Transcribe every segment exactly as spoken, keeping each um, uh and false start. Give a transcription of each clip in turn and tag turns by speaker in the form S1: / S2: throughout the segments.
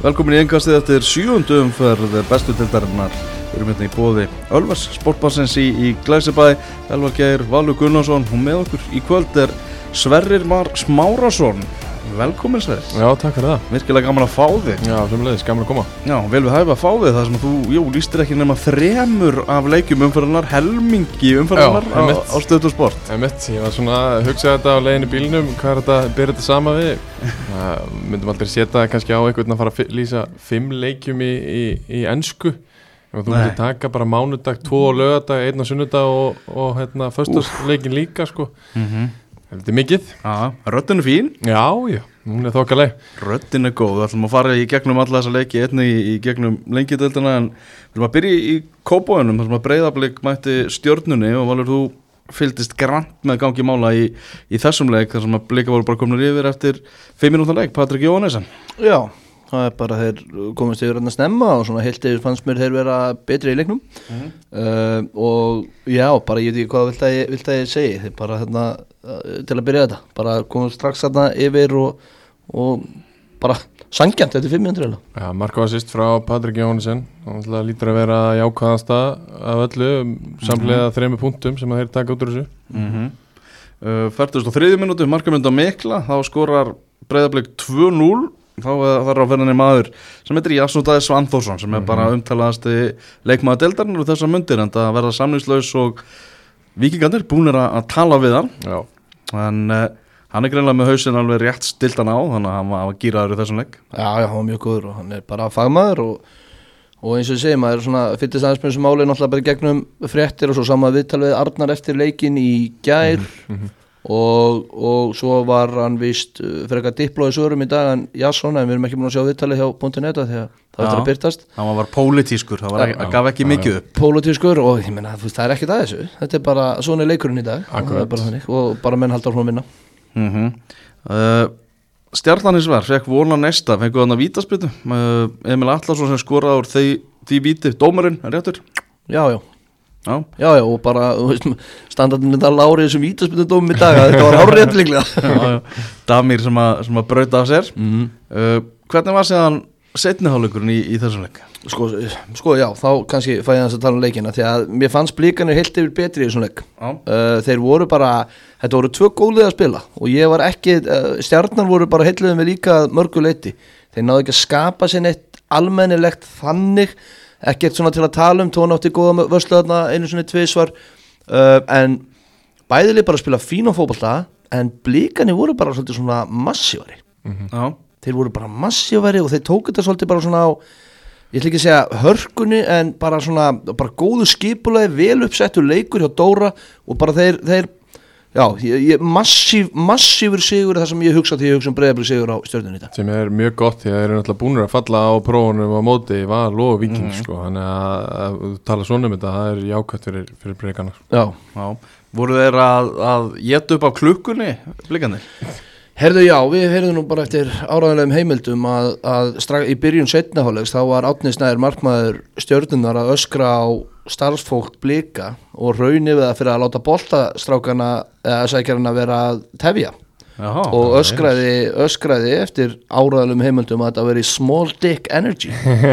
S1: Velkomin í innkastið eftir sjöundu umferð bestu deildarinnar. Við erum hérna í boði Ölvers Sportbarsins í, í Glæsibæ. Elvar Geir, Valur Gunnarsson og með okkur í kvöld er Sverrir Mar Smárasson. Velkomin Sverrir.
S2: Já, takk fyrir það.
S1: Virkilega gaman að fá þig.
S2: Já, sömuleiðis, gaman að koma.
S1: Já, vel við hæfa að fá þig þar sem þú, jú, lístir ekki nema þremur af leikjum umferðarnar, helmingi umferðarnar á, á Stöð og Sport.
S2: Það er mitt, ég var svona að hugsa þetta á leiðinni í bílnum, hvað er þetta, byrja þetta sama við? Það myndum aldrei setja kannski á einhvern að fara að lýsa fimm leikjum í, í, í ensku. Ef þú myndir taka bara mánudag, tvo og laugardag, einn og sunnudag og, og hérna, föstudagsleikin líka, sko. Mm-hmm. Þetta er mikið.
S1: Já, röddin er fín.
S2: Já, já, hún er þokkaleg.
S1: Röddin er góð, við ætlum að fara í gegnum alla þessa leiki, einnig í, í gegnum lengjudeildina, en við erum að byrja í, í Kópavoginum, þar sem að Breiðablik mætti Stjörnunni og Valur, þú fylgdist grannt með gangi mála í, í þessum leik, þar sem að Blika voru bara komnir yfir eftir fimm mínútna leik, Patrik Jóhannesson.
S3: Já, það er bara þeir komast yfir að snemma og svona heilt yfir fannst mér þeir vera betri í leiknum. Mm-hmm. uh, og já, bara ég veit ekki hvað vilt að ég, vilt að ég segi, þeir bara hérna til að byrja þetta, bara komum strax þarna yfir og, og bara sangjant, þetta er fimm mínútur eða.
S2: Já, mark og assist frá Patrik Jóhannesson, hann lítur að vera jákvæðasta af öllu, samlega mm-hmm. þremur punktum sem að þeir taka út úr þessu.
S1: Mm-hmm. uh, fertugasta og þriðju mínútu, markamynd á Mikla, þá skorar Breiðablik tvö núll, þá þarf að ferðinni maður sem heitir Jasson Daði Svanþórsson, sem er mm-hmm. bara umtalaðasti leikmaður deildarinnar úr þessar mundir, en það verða samningslaus og Víkingarnir búnir að tala við hann. Já. En uh, hann er greinlega með hausinn alveg rétt stiltan á, þannig að hann var, var gíraður í þessum leik.
S3: Já, já, hann var mjög góður og hann er bara fagmaður og, og eins og ég segi, maður er svona fyllist aðeins með þessu máli náttúrulega bara gegnum fréttir og svo sama viðtal við Arnar eftir leikin í gær mm-hmm. og, og svo var hann víst frekar diplóið svörum í dag en Jasson, en við erum ekki búin að sjá viðtalið hjá punktur net því að það eftir að byrtast.
S1: Hann var pólitískur, það var, ja, gaf ekki ja, mikið upp.
S3: Pólitískur og ég meina, það er ekkert að þessu. Þetta er bara, svona er leikurinn í dag og, bara þannig, og bara menn halda á svona að vinna.
S1: Mm-hmm. uh, Stjarnan hins vegar, fekk vona næsta, fengu þarna vítaspyrnu. uh, Emil Atlason sem skoraði úr því, því víti, dómarinn, er réttur?
S3: Já, já.
S1: Já,
S3: já, já, og bara, þú veist, standardin þetta lári þessum vítaspyrnudómum í dag, þetta var hárrétt líklega.
S1: Damir sem að, sem að brauta af sér. Mm-hmm. uh, Hvernig var séðan seinni hálfleikurinn í, í þessum leik?
S3: Sko, sko, já, þá kannski fæ ég þess að tala um leikina því að mér fannst Blikarnir heilt yfir betri í þessum leik. Uh, þeir voru bara, þetta voru tvö góðlið að spila og ég var ekki, uh, Stjarnan voru bara heilliðum við líka mörgu leiti. Þeir náðu ekki að skapa sér neitt almennilegt þannig, ekkert svona til að tala um, tóna átti góða vörslu þarna einu svona tvisvar, uh, en bæðileg bara að spila fín og fótbolta, en Blikarnir voru bara svolítið svona massívari.
S2: Mm-hmm.
S3: Já. Þeir voru bara massívari og þeir tóku þetta svolítið bara svona á, ég ætla ekki að segja hörkunni, en bara svona, bara góðu skipulagi, vel uppsettur leikur hjá Dóra og bara þeir, þeir já, ég, ég, massív, massífur sigur er það sem ég hugsa til ég hugsa um Breiðablik sigur á Stjörnunni í dag.
S2: Sem er mjög gott því að þeir eru náttúrulega búnir að falla á prófunum á móti Val og Víking, mm-hmm. sko, þannig að, að þú tala svona um þetta, það er jákvæmt fyrir, fyrir Blikarna.
S3: Já.
S1: Já, voru þeir að, að éta upp á klukkunni, Blikarnir?
S3: Herðu, já, við heyrðum nú bara eftir áræðanlegum heimildum að, að strax í byrjun seinna hálfleiks þá var Árni Snær markmaður Stjörnunnar að öskra á starfsfólk Blika og rauni við það fyrir að láta boltastrákana eða sækjarana vera að tefja. Jaha, og öskraði, öskraði eftir áræðanlegum heimildum að þetta veri small dick energy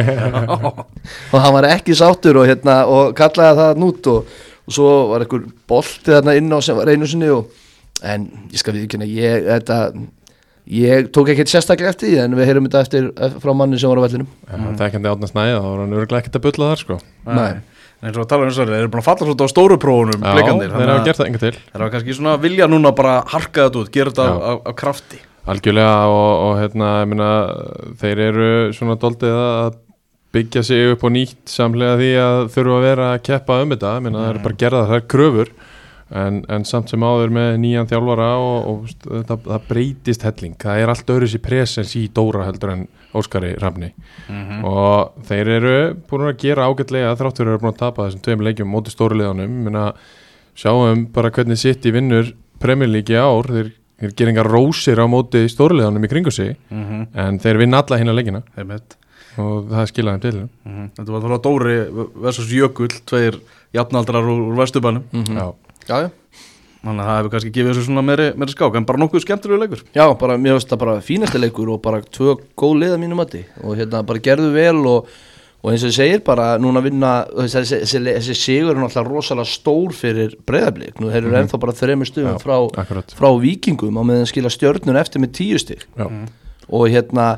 S3: og hann var ekki sáttur og, hérna, og kallaði það nút og, og svo var einhver bolti þarna inn á sem var einu sinni og en ég skal viðurkenna, ég, þetta, ég tók ekkert sérstaklega eftir því en við heyrum þetta eftir frá manni sem var á vellinum.
S2: Ja, mm. Það er ekki að Árni Snæði, þá var hann örgulega ekkert að bulla þar sko.
S1: Nei, en eins og að tala um þess að þeir eru búin að falla svolítið á stóru prófunum, Blikarnir.
S2: Já, þeir hafa gert það enga til.
S1: Þeir hafa kannski svona vilja núna bara harka þetta út, gera þetta á, á krafti.
S2: Algjörlega og, og hérna, ég meina, þeir eru svona doldið að byggja sig upp og nýtt samlega því að þurfa að vera að keppa um þetta, ég meina, mm. það eru bara gerða þær kröfur. En, en samt sem áður með nýjan þjálfara og, og það, það breytist helling, það er allt öðru sér presens í Dóra heldur en Óskari Rafni mm-hmm. og þeir eru búin að gera ágætlega þrátt fyrir að eru búin að tapa þessum tveim leikjum móti stóru liðanum, menna sjáum bara hvernig City vinnur Premier League í ár, þeir, þeir gera engar rósir á móti stóru liðanum í kringu sig mm-hmm. en þeir vinna alla hina leikina og það skilaði þeim til
S1: mm-hmm. Þetta var þá Dóri versus Jökull, tveir jafnaldrar úr Vesturbænum
S2: mm-hmm. Já
S3: Já, já.
S1: þannig að það hefur kannski gefið þessu svona meiri, meiri skák, en bara nokkuð skemmtilegu leikur.
S3: Já, bara, mér finnst það bara fínasti leikur og bara tvö góð lið að mínu mati og hérna bara gerðu vel og, og eins og ég segir bara núna vinna, þessi, þessi, þessi sigur er náttúrulega rosalega stór fyrir Breiðablik, nú þeir eru mm -hmm. ennþá bara þremur stugum frá, frá Víkingum á meðan skila Stjörnun eftir með tíu stig mm. og hérna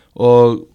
S3: og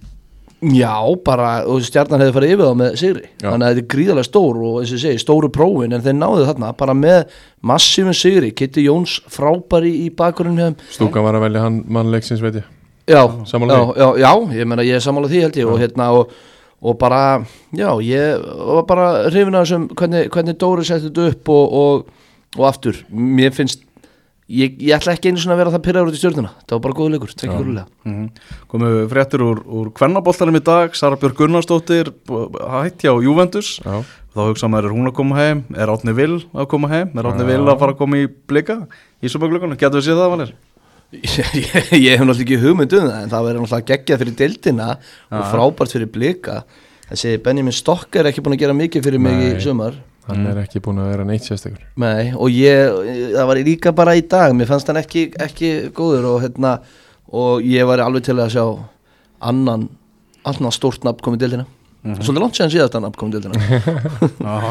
S3: já, bara, og Stjarnan hefði farið yfir þá með sigri, já. Þannig að þetta er gríðarlega stór og eins og ég segi, stóru prófin en þeir náðu þarna bara með massífum sigri Kitty Jóns frábæri í bakgrunni hefum.
S2: Stúkan var að velja hann mannleiksins, veit ég.
S3: Já, já, já, já, ég meina ég er sammála því held ég já. og hérna og, og bara, já, ég var bara hrifin af þessum hvernig, hvernig Dóri setti þetta upp og, og, og aftur, mér finnst Ég, ég ætla ekki einu svona að vera það pyrraður út í Stjörnuna. Það var bara góða leikur, tvekki gurulega.
S1: Mm -hmm. Komu fréttir úr, úr kvennaboltanum í dag, Sara Björk Gunnarsdóttir hætti á Juventus. Já. Þá hugsa maður, er hún að koma heim? Er Árni Vill að koma heim? Er Árni Vill að fara að koma í blika? Í sumarglugganum, getur við séð það, Valur?
S3: Ég, ég, ég hef náttúrulega ekki hugmynd um það, en það verður náttúrulega geggjað fyrir deildina og frábært fyrir blika. Þessi Benjamin Stokker er ekki búin að gera mikið fyrir mig Nei. Í sumar.
S2: Hann er ekki búin að vera neitt sérstakur.
S3: Nei, og ég, það var líka bara í dag, mér fannst hann ekki, ekki góður og hérna, og ég var alveg til að sjá annan, annan stórt nafn komið til hérna. Mm-hmm. Svolítið langt séðan síðast að nafn komið til hérna.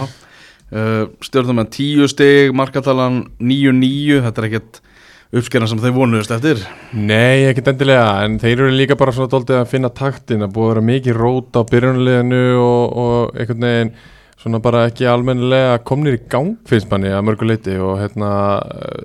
S1: uh, Stjörnum með tíu stig, markatalan níu níu, þetta er ekkert uppskerna sem þeir vonuðust eftir.
S2: Nei, ekkert endilega, en þeir eru líka bara svona dálítið að finna taktin, að búið að vera mikið rót á byrjunarliðinu og, og einhvern veginn svona bara ekki almennilega komnir í gang finnst manni að mörgu leiti og hérna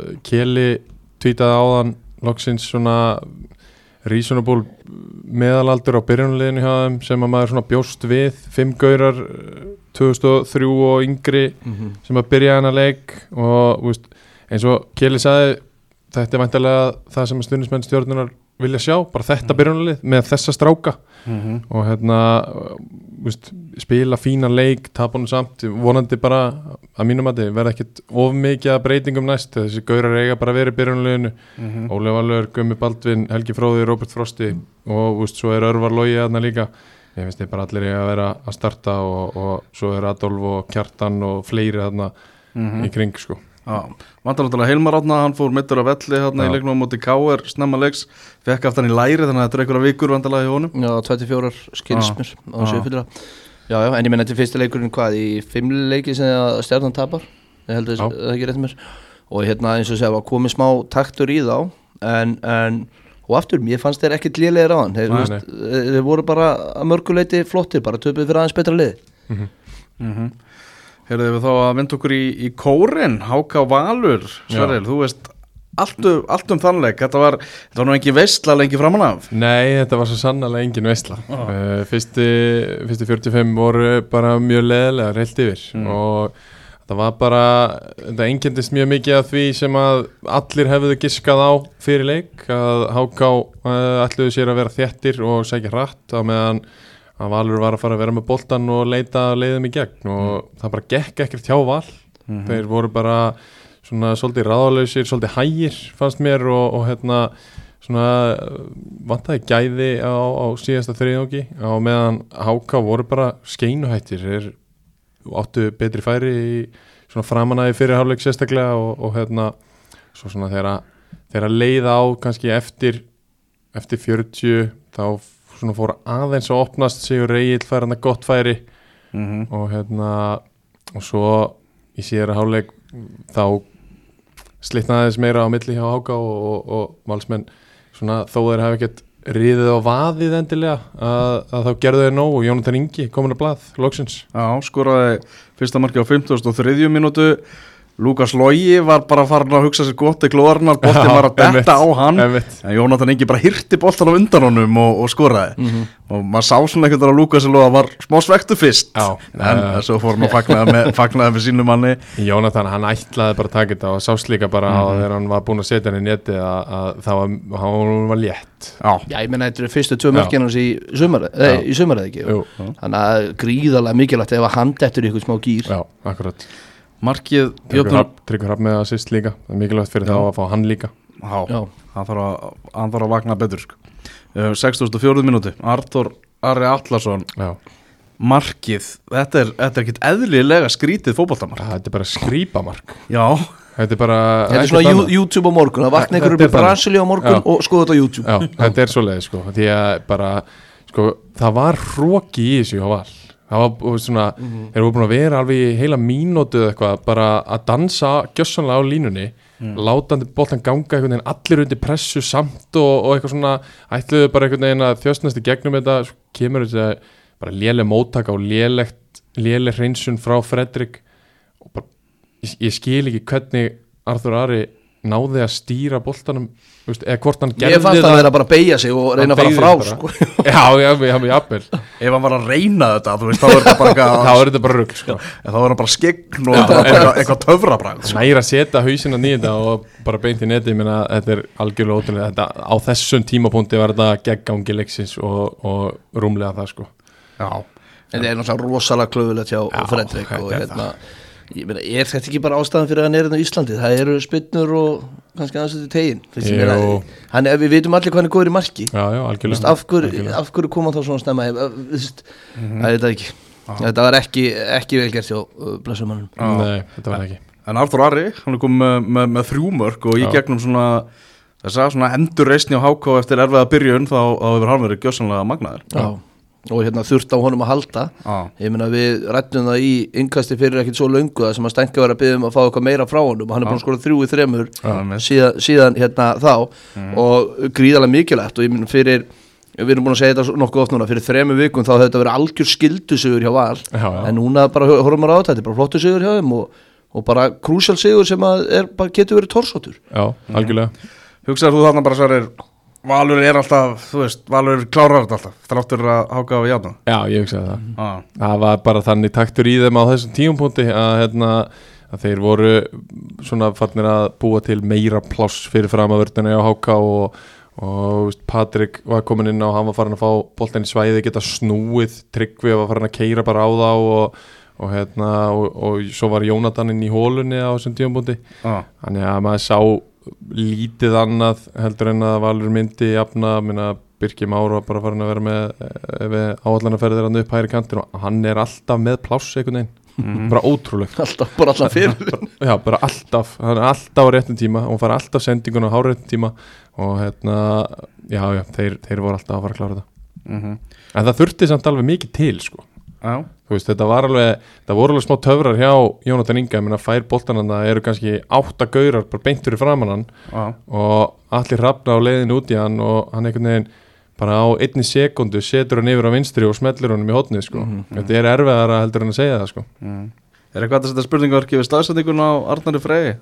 S2: Keli tweetaði áðan loksins svona reasonable meðalaldur á byrjunarliðinu hjá þeim sem að maður svona bjóst við fimm gaurar tvö þúsund og þrjú og yngri mm-hmm. sem að byrja hana leik og veist, eins og Keli sagði þetta er væntanlega það sem stuðningsmenn Stjörnunar vilja sjá, bara þetta byrjunarlið með þessa stráka mm-hmm. og hérna veist, spila fína leik, tapunum samt vonandi bara, að mínum að þið verða ekkit of mikið að breytingum næst þessi gaurar eiga bara verið byrjunarliðinu mm-hmm. Ólef Valur, Gummi Baldvin, Helgi Fróði Róbert Frosti og veist, svo er Örvar Logi aðna líka ég finnst þið bara allir eiga að vera að starta og, og svo er Adolf og Kjartan og fleiri aðna mm-hmm. í kring sko
S1: Já, vantarlega Hilmar Átna, hann fór mittur á velli hérna í leiknum á móti K R snemma leiks, fekk aftan í læri þannig að þetta er einhverja vikur vantarlega í honum.
S3: Já, tveimur skilsmur á sjöfyllra. Já, já, en ég menn þetta er fyrsta leikurinn hvað í fimm leiki sem að Stjarnan tapar, ég held að það ekki rétt mér og hérna eins og segja var komið smá taktur í þá en, en og aftur, mér fannst þeir ekkert lélegir á hann, þeir, nei, veist, nei. þeir voru bara að mörguleiti flottir, bara töpuð fyrir aðeins betra liði.
S1: Mhm. Mhm. Herðu við þá að vinda okkur í, í kórin, H K Valur, Sverrir, þú veist allt um, allt um þannleik, þetta var, þetta var nú ekki veistla lengi framan af.
S2: Nei, þetta var svo sannarlega engin veistla. Oh. Uh, fyrsti, fyrsti fjörutíu og fimm voru bara mjög leðilega, reilt yfir mm. og það var bara, þetta einkenndist mjög mikið af því sem að allir hefðu giskað á fyrir leik, að H K uh, ætluðu sér að vera þéttir og sækja hratt á meðan að Valur var að fara að vera með boltan og leita leiðum í gegn og mm. það bara gekk ekkert hjá Val mm-hmm. þeir voru bara svona svolítið ráðalausir, svolítið hægir fannst mér og, og hérna svona vantaði gæði á, á síðasta þriðjungi á meðan H K voru bara skeinuhættir þeir áttu betri færi í svona framanæði fyrir hálfleik sérstaklega og, og hérna svo svona þeirra, þeirra leiða á kannski eftir eftir fjörutíu þá svona fór aðeins að opnast Sigur Regill fær hann að gott færi mm-hmm. og hérna og svo í síðara hálfleik þá slitnaði þess meira á milli hjá H K og, og, og valsmenn svona þó þeir hafa ekkert riðið á vaðið endilega að, að þá gerðu þeir nóg og Jónatan Ingi komin að blað loksins.
S1: Já, skoraði fyrsta marki á fimmtugasta og þriðju mínútu Lukas Logi var bara farin að hugsa sér gott í glóðarnar, boltinn var að detta á hann
S2: einmitt.
S1: En Jónatan Ingi bara hirti boltan á undan honum og, og skoraði mm-hmm. og maður sá svona einhvern veginn að Lukas Logi var smá svektu fyrst Já, en uh, svo fór hann að fagnaði með, fagnaði með sínum manni.
S2: Jónatan, hann ætlaði bara að taka þetta og sást líka bara mm-hmm. á þegar hann var búin að setja hann í neti að, að það var, hann var létt.
S3: Já, Já ég menna þetta er fyrstu tvö mörkin hans í sumarið í sumarið ekki þannig að gríðarlega mikilvægt ef að hann dettur í eitthvað smá gír.
S2: Já, akkurat.
S1: Markið
S2: Tryggur Hrafn með assist líka, það er mikilvægt fyrir Já. þá að fá hann líka.
S1: Já, Já. Hann, þarf að, hann þarf að vakna betur sko. uh, sextugasta og fjórðu mínútu Arthur Ari Atlason Já. Markið, þetta er, þetta er ekkert eðlilega skrítið fótboltamark.
S2: Þetta er bara skrýpamark.
S1: Já,
S2: Þetta er bara
S3: Þetta er
S2: ekkert
S3: svona
S2: annað.
S3: YouTube á morgun, það vakna einhverjum
S2: Þetta
S3: í
S2: er þannig.
S3: Brasilíu á morgun
S2: Já.
S3: og skoða þetta á YouTube.
S2: Já, þetta er svoleiðis sko því að bara, sko, það var hroki í þessu á Val það var þú veist, svona,
S3: Mhm.
S2: þeir voru búin að vera alveg í heila mínútu eða eitthvað, bara að dansa gjössanlega á línunni, látandi boltan ganga einhvern veginn, allir undir pressu samt og, og eitthvað svona, ætluðu bara einhvern veginn að þjóstnast í gegnum þetta, svo kemur þessi bara léleg móttaka og lélegt léleg hreinsun frá Fredrik og bara, ég, ég skil ekki hvernig Arthur Ari náði að stýra boltanum, þú veist, eða hvort hann gerði
S3: Ég fannst það að vera bara að beigja sig og reyna að fara frá,
S2: beygði
S3: sko.
S2: Já, já, já, já, jafnvel
S1: Ef hann var að reyna þetta, þú veist, þá er þetta bara eitthvað
S2: þá er þetta bara rugl, sko
S1: þá er hann bara skegn og þetta var bara eitthvað, eitthvað töfrabragð sko.
S2: næra að setja hausinn að nýja og bara beint í neti, ég meina, þetta er algjörlega ótrúlega, þetta, á þessum tímapunkti var þetta geggangi leiksins og, og rúmlega það, sko
S1: Já,
S3: En það er náttúrulega rosalega klöfulegt hjá
S2: Já,
S3: Fredrik
S2: þetta
S3: og
S2: er
S3: hérna, ég meina, er þetta ekki bara ástæðan fyrir að hann er hérna á Íslandi? Það eru spinnur og kannski aðeins þetta tegin.
S2: Jú.
S3: Hann, við vitum allir hvað hann er góður í marki.
S2: Já, já,
S3: Vist,
S2: algjörlega
S3: af, hverju,
S2: algjörlega.
S3: af hverju kom hann þá svona snemma? Vist, það er þetta ekki. Þetta var ekki, ekki vel gert hjá uh, blessumanum.
S2: Nei, þetta var ekki
S1: en Arthur Ari, hann er komið með, með, með þrjú mörk og í
S2: Já.
S1: gegnum svona þessa svona endurreisni á H K eftir erfiða byrjun þá, þá hefur hann verið gjössanlega magnaður
S3: Já. Og hérna þurft á honum að halda.
S1: Já.
S3: Ég meina við rættum það í innkasti fyrir ekkert svo löngu það sem að Stenka var að byggja um að fá eitthvað meira frá honum og hann er búin að skora þrjú í þremur
S1: einmitt.
S3: síðan, síðan hérna þá og gríðarlega mikilvægt og ég meina fyrir við erum búin að segja þetta nokkuð oft núna fyrir þremur vikum þá hefur þetta verið algjör skildusigur hjá Val
S2: Já, já.
S3: en núna bara horfum maður á þetta, þetta er bara flottu sigur hjá þeim og, og bara krúsjál sigur sem að er, bara getur verið torsóttur.
S2: Já, algjörlega
S1: Hugsaður þú þarna bara Sverrir Valur er alltaf, þú veist, Valur klárar þetta alltaf þráttur að háka á játna
S2: Já, ég hugsaði það
S1: ah.
S2: Það var bara þannig taktur í þeim á þessum tíumpunkti að, hérna, að þeir voru svona farnir að búa til meira pláss fyrir framavörðinu á H K og, og veist, Patrik var komin inn á, hann var farin að fá boltan í svæði, geta snúið, Tryggvi var farin að keira bara á þá og, og, hérna, og, og svo var Jónatan inn í hólunni á þessum tíumpunkti
S1: Ah.
S2: þannig að maður sá lítið annað heldur en að Valur myndi jafna, minna Birkir Már var bara farin að vera með, með áallanarferðir hann upp hægri kantin og hann er alltaf með pláss einhvern veginn,
S1: Mhm.
S2: bara ótrúlegt
S3: Alltaf, bara alltaf fyrir
S2: já, bara alltaf, hann er alltaf á réttum tíma og hann fara alltaf sendingun á háréttum tíma og hérna, já, já þeir, þeir voru alltaf að fara að klára þetta
S1: mm -hmm.
S2: en það þurfti samt alveg mikið til, sko
S1: Já,
S2: þú veist, þetta var alveg, það voru alveg smá töfrar hjá Jónatan Inga, ég meina fær boltananda eru kannski átta gaurar bara beintur í framan hann
S1: já,
S2: og allir hrafna á leiðinu út í hann og hann einhvern veginn bara á einni sekundu setur hann yfir á vinstri og smellir honum í hotnið, sko þetta er erfiðara heldur en að segja það, sko
S1: mm. Er eitthvað að setja spurningarki við staðsendingun á Arnari Frey?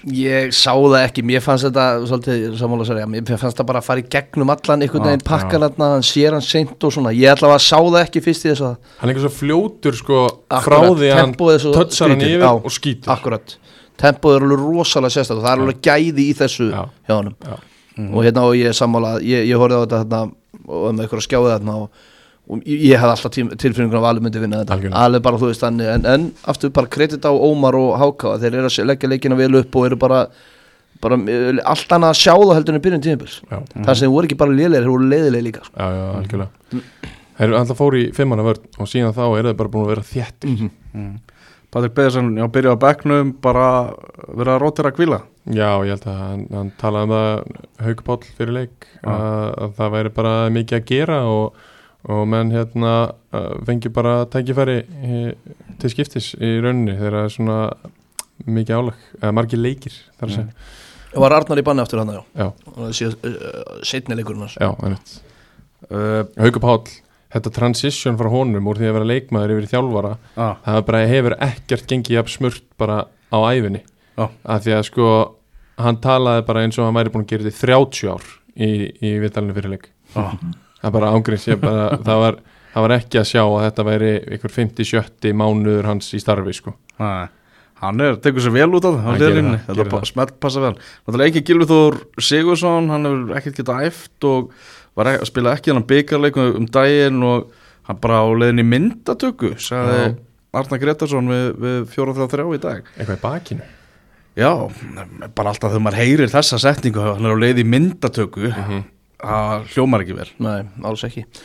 S3: Ég sá það ekki, mér fannst þetta svolítið sammála sér, mér fannst það bara að fara í gegnum allan einhvern veginn pakkan hann, hann sér hann seint og svona, ég ætla að sá það ekki fyrst í þess að
S2: hann er eitthvað svo fljótur, sko,
S3: Akkurat,
S2: frá því að hann
S3: tempóið er svo
S2: tötsar hann
S3: skrítið,
S2: yfir
S3: já.
S2: og skýtur
S3: Akkurat, tempóð er alveg rosalega sérstætt og það er alveg gæði í þessu
S2: Já.
S3: hjá honum
S2: Já.
S3: og hérna og ég er sammála, ég, ég horfði á þetta hérna, og með ykkur að skjáði þarna og, og ég, ég hafði alltaf tím, tilfinningun að Valur myndi vinna þetta,
S2: Algjörlega.
S3: alveg bara þú veist þannig, en, en aftur bara kredit á Ómar og Háka, þeir eru að leggja leikina vel upp og eru bara, bara eh, allt annað að sjá það heldur en byrjun tímabils
S2: Já.
S3: þar sem þeir voru ekki bara lélegir, þeir voru leiðilegir líka sko.
S2: Já, já, algjörlega Þeir alltaf fóru í fimmana vörn og síðan þá er það bara búin að vera þéttir
S3: Mhm.
S1: mm. Patrik Beðarsson, já, byrja á bekknum bara vera að rótira að kvíla
S2: Já, ég held að hann, hann talaði um það Hauk Páll fyrir leik
S1: Já.
S2: að, að það væri bara mikið að gera og, og menn hérna uh, fengi bara tækifæri í, til skiptis í rauninni þegar það er svona mikið álag, eða margir leikir þar að segja
S3: og var Arnar í banni aftur hann, já,
S2: Já,
S3: og það uh, setni leikurinn hans
S2: já, einmitt
S1: uh,
S2: Hauk Páll, þetta transition frá honum úr því að vera leikmaður yfir í þjálfara
S1: ah.
S2: það bara hefur ekkert gengið jafn smurt bara á ævinni
S1: Já.
S2: af því að sko hann talaði bara eins og hann væri búin að gera þetta í þrjátíu ár í, í viðtalinu fyrir leik
S1: Ah.
S2: það bara ángriðs ég bara það var, það var ekki að sjá að þetta væri ykkur fimmti sjötti mánuður hans í starfi, sko
S1: Nei, hann er, tekur sér vel út á það
S2: Hann gerir það,
S1: þetta
S2: gerir
S1: pa-
S2: það.
S1: smelt passa vel náttúrulega ekki Gylfi Þór Sigurðsson hann hefur ekkert getað æft og var ekki, að spila ekki hann byggarleik um daginn og hann bara á leiðin í myndatöku sagði
S2: Já.
S1: Arnar Gretarsson við, við fjóra þrjá þrjá í dag
S2: eitthvað í bakinu
S1: já, bara alltaf þegar maður heyrir þessa setningu hann er á leið í myndatöku
S2: Mhm.
S1: það hljómar ekki vel
S3: Nei, alls ekki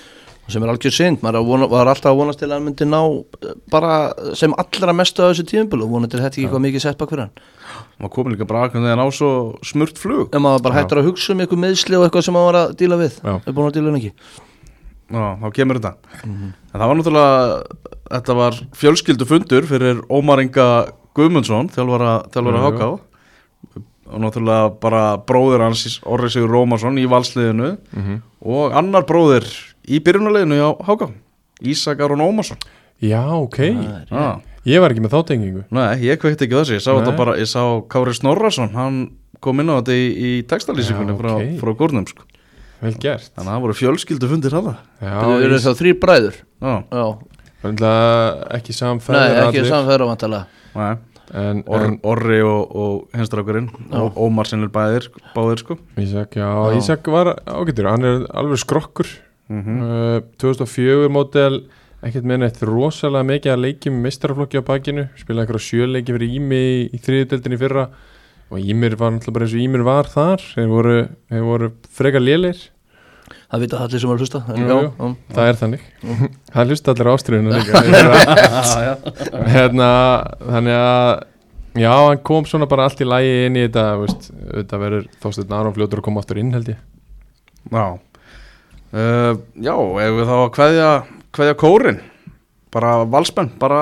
S3: sem er algjör synd, maður vona, var alltaf að vonast til að hann myndi ná bara sem allra mestu á þessu tímabili og vonandi þetta ekki eitthvað mikið sett bak fyrir hann
S1: maður komin líka bara að hann á svo smurt flug
S3: en maður bara hættur að hugsa um eitthvað meðsli og eitthvað sem maður var að díla við er búin að díla lengi
S1: Já, þá kemur þetta
S3: mm-hmm.
S1: en það var náttúrulega þetta var fjölskyldufundur fyrir Ómar Inga Guðmundsson þjálfara, þjálfara H K og náttúrulega bara bróðir hans Orri Sigur Rómarsson í valsliðinu
S2: mm-hmm.
S1: og annar bróðir í byrjunarliðinu á H K Ísak Aron Ómarsson
S2: Já, ok
S1: ah.
S2: Ég var ekki með þá tengingu
S1: Nei, ég kveikti ekki þessi, ég sá
S2: Nei.
S1: þetta bara ég sá Kári Snorrason, hann kom inn á þetta í, í textalýsingunni
S2: Já,
S1: frá,
S2: ok.
S1: frá Górnum sko.
S2: Vel gert
S1: Þannig að það voru fjölskyldufundir hana
S2: Já,
S3: það eru
S2: ég-
S3: þá þrý bræður
S1: Já,
S3: já,
S2: Náttúrulega ekki
S3: nei,
S2: samferðir
S3: ekki samfæður vantarlega
S1: nei
S2: En,
S1: Or,
S2: en
S1: Orri og, og henstrákurinn og Ómar sinnir bæðir, báðir sko
S2: Ísak, já,
S1: Já.
S2: Ísak var ágættur Hann er alveg skrokkur
S1: mm
S2: uh, tvö þúsund og fjögur mótel ekkert með neitt rosalega mikið að leikjum meistaraflokki á bakinu, spilaði einhverja sjöleiki fyrir Ími í, í þriðjudeildinni í fyrra og Ímir var náttúrulega bara eins og Ímir var þar þeir voru, þeir voru frekar lélir
S3: það vita allir sem var að hlusta en
S2: Jú,
S3: já,
S2: jú.
S3: já.
S2: það er þannig það hlusta allir ástriðuna líka hérna, þannig að já, hann kom svona bara allt í lagi inn í þetta veist, þetta verður Þorsteinn Aron fljótur að koma aftur inn held ég
S1: Já uh, Já, ef við þá að kveðja kveðja kórin bara valsmenn, bara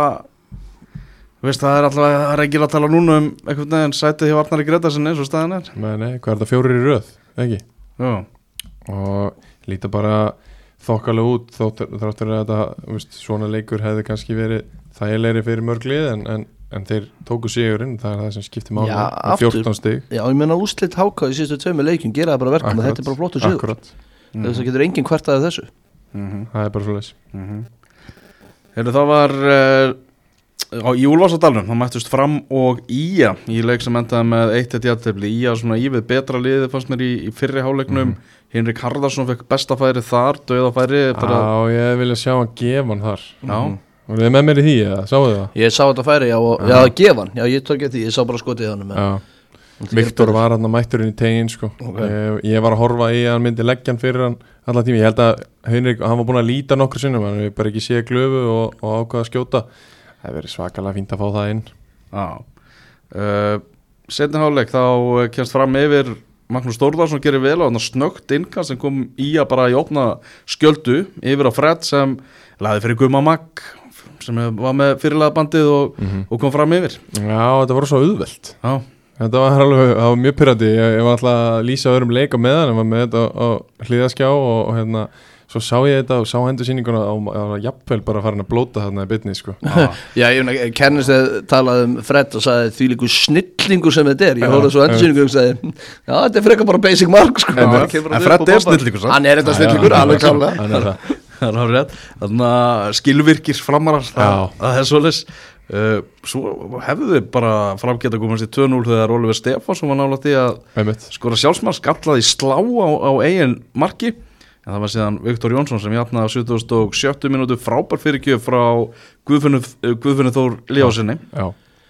S1: þú veist, það er alltaf, það er ekki að tala núna um einhvern veginn sætið hjá Arnari Gretarsson eins og staðan er
S2: Nei, nei, hvað er þetta fjórir í röð, ekki?
S1: Já,
S2: Og líta bara þokkalega út þótt- þráttur að þetta, þú veist, svona leikur hefði kannski verið þægilegri fyrir mörg lið en, en, en þeir tóku sigurinn, það er það sem skiptir máli
S3: Já,
S2: með
S3: aftur.
S2: fjórtán stig
S3: já, ég meina úrslit Háka í síðustu tveimur leikjum gera það bara verkum að þetta er bara flottur sigur
S2: Akkurat,
S3: þess að getur enginn kvartaði þessu
S1: mhm
S2: það er bara svo leys
S1: Heyrðu, það var uh, á, í Úlfarsadalnum, það mættust Fram og Ía í leik sem endaði með eitt eitt jafntefli. Ía svona ívið betra liði fannst mér í, í fyrri hálfleiknum mm. Hinrik Harðarsson fekk besta færi þar, dauðafæri bara...
S2: Já, ég vilja sjá hann gefa hann þar
S1: Já,
S2: Og þið með mér í því, eða, sáu þið það?
S3: ég sá þetta færi, já, og, já, gefa hann já, ég tók ekki því, ég sá bara skotið hann
S2: Já, Viktor var hann að mætturinn í tegin sko.
S3: Ok.
S2: ég, ég var að horfa í að hann myndi leggja hann fyrir hann allan tíma, ég held að Henrik, hann var búin að líta nokkur sinnum, hann hefur bara ekki séð glöfu og, og ákvaða að skjóta það hefur verið svakalega fínt að fá það inn
S1: já uh, Seinni hálfleik þá uh, kemst Fram yfir Magnús Þórðarsson gerir vel á hann snöggt innkast sem kom Ía bara í opna skjöldu yfir á Fred sem laði fyrir Guma Magg sem var með fyrirlega bandið og,
S2: Mhm.
S1: og kom fram yfir
S2: Já, þetta var svo auðvelt
S1: Já,
S2: Þetta var alveg, það var mjög pyrrandi ég, ég var alltaf að lýsa öðrum leik á meðan ég var með þetta á, á hlýðaskjá og, og hérna, svo sá ég þetta og sá hendur sýninguna og það var jafnvel bara farin að blóta þarna í bytni sko.
S3: já, ég meina, kennist þegar talaði um Fred og sagði því líku snillingur sem þetta er ég hóði svo endursýningur og sagði já, þetta er frekar bara basic mark sko.
S1: En-
S3: Það kemur
S1: en
S3: hann
S1: Fred
S3: upp og
S1: er
S3: bombar.
S1: snillingur, samt.
S3: hann er þetta snillingur, alveg klálega
S2: Hann er það.
S1: það er rétt Þannig að skilvirkir framarar það,
S2: Já.
S1: það er svoleiðis uh, Svo hefðu þið bara framgeta komast í tvö núll þegar Oliver Stefánsson var nálægt í að
S2: Einmitt.
S1: skora sjálfsmark skallaði slá á, á eigin marki en það var síðan Viktor Jónsson sem jafnaði á sjötugasta og sjöttu mínútu frábær fyrirgjöf frá Guðfinnu, Guðfinnu Þór Leósinni
S2: Já,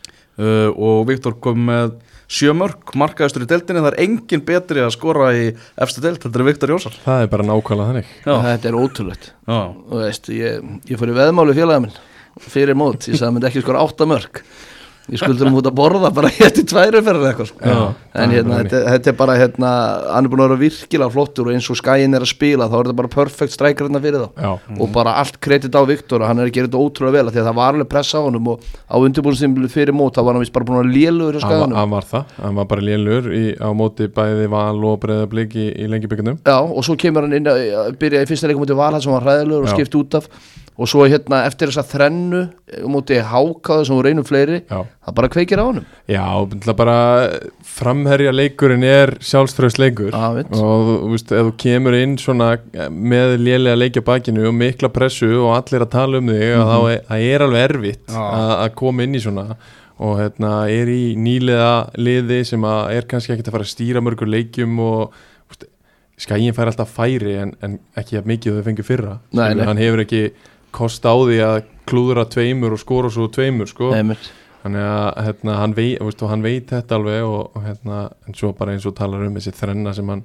S1: uh, og Viktor kom með sjö mörk markaðistur í deildinni, það er engin betri að skora í efstu deild, þetta er Viktor Jónsson
S2: það er bara nákvæmlega þannig
S1: Já,
S3: þetta er ótrúlegt
S1: já,
S3: og veist, ég, ég fór í veðmáli félaga minn fyrir mót, ég sagði að myndi ekki skora átta mörk ég skuldi um út að borða bara hétti tværu fyrir eitthvað sko.
S2: Já,
S3: en
S2: það er
S3: hérna,
S2: bara
S3: þetta, þetta er bara hérna, hann er búin að vera virkilega flottur og eins og Skæin er að spila þá er þetta bara perfect striker hérna fyrir þá
S2: Já,
S3: og bara allt kredit á Viktor og hann er að gera þetta ótrúlega vel af því að það var alveg pressa á honum og á undirbúinstímabilinu fyrir mót þá var hann vist bara búin að lélugur hjá
S2: hann var,
S3: Skæðanum
S2: hann var það hann var bara lélur í, á móti bæði Val og Breiðablik í, í lengjubikundum
S3: já og svo kemur hann inn að byrja í fyrsta leikum mútið Valhall sem var hræðilegur og
S2: Já.
S3: skipt út af og svo hérna eftir þessa þrennu mútið Hákaðu sem voru einum fleiri
S2: Já,
S3: það bara kveikir á honum
S2: Já náttúrulega bara framherja leikurinn er sjálfströðs leikur
S3: Já, veit.
S2: og þú veist, ef þú kemur inn svona með lélega leikja bakinu og mikla pressu og allir að tala um þig mm -hmm. þá er, það er alveg erfitt
S1: Já.
S2: að að koma inn í svona og hérna er í nýlega liði sem að er kannski ekkert að fara að stýra mörgur leikjum og veist, Skæin fær alltaf færi en, en ekki að mikið þau fengur fyrra
S3: Nei,
S2: Skilur,
S3: nei.
S2: hann hefur ekki kost á því að klúðra tveimur og skora svo tveimur sko.
S3: Einmitt.
S2: Þannig að hérna, hann, veit, veist, hann veit þetta alveg og, og hérna, en svo bara eins og talar um þessi þrenna sem hann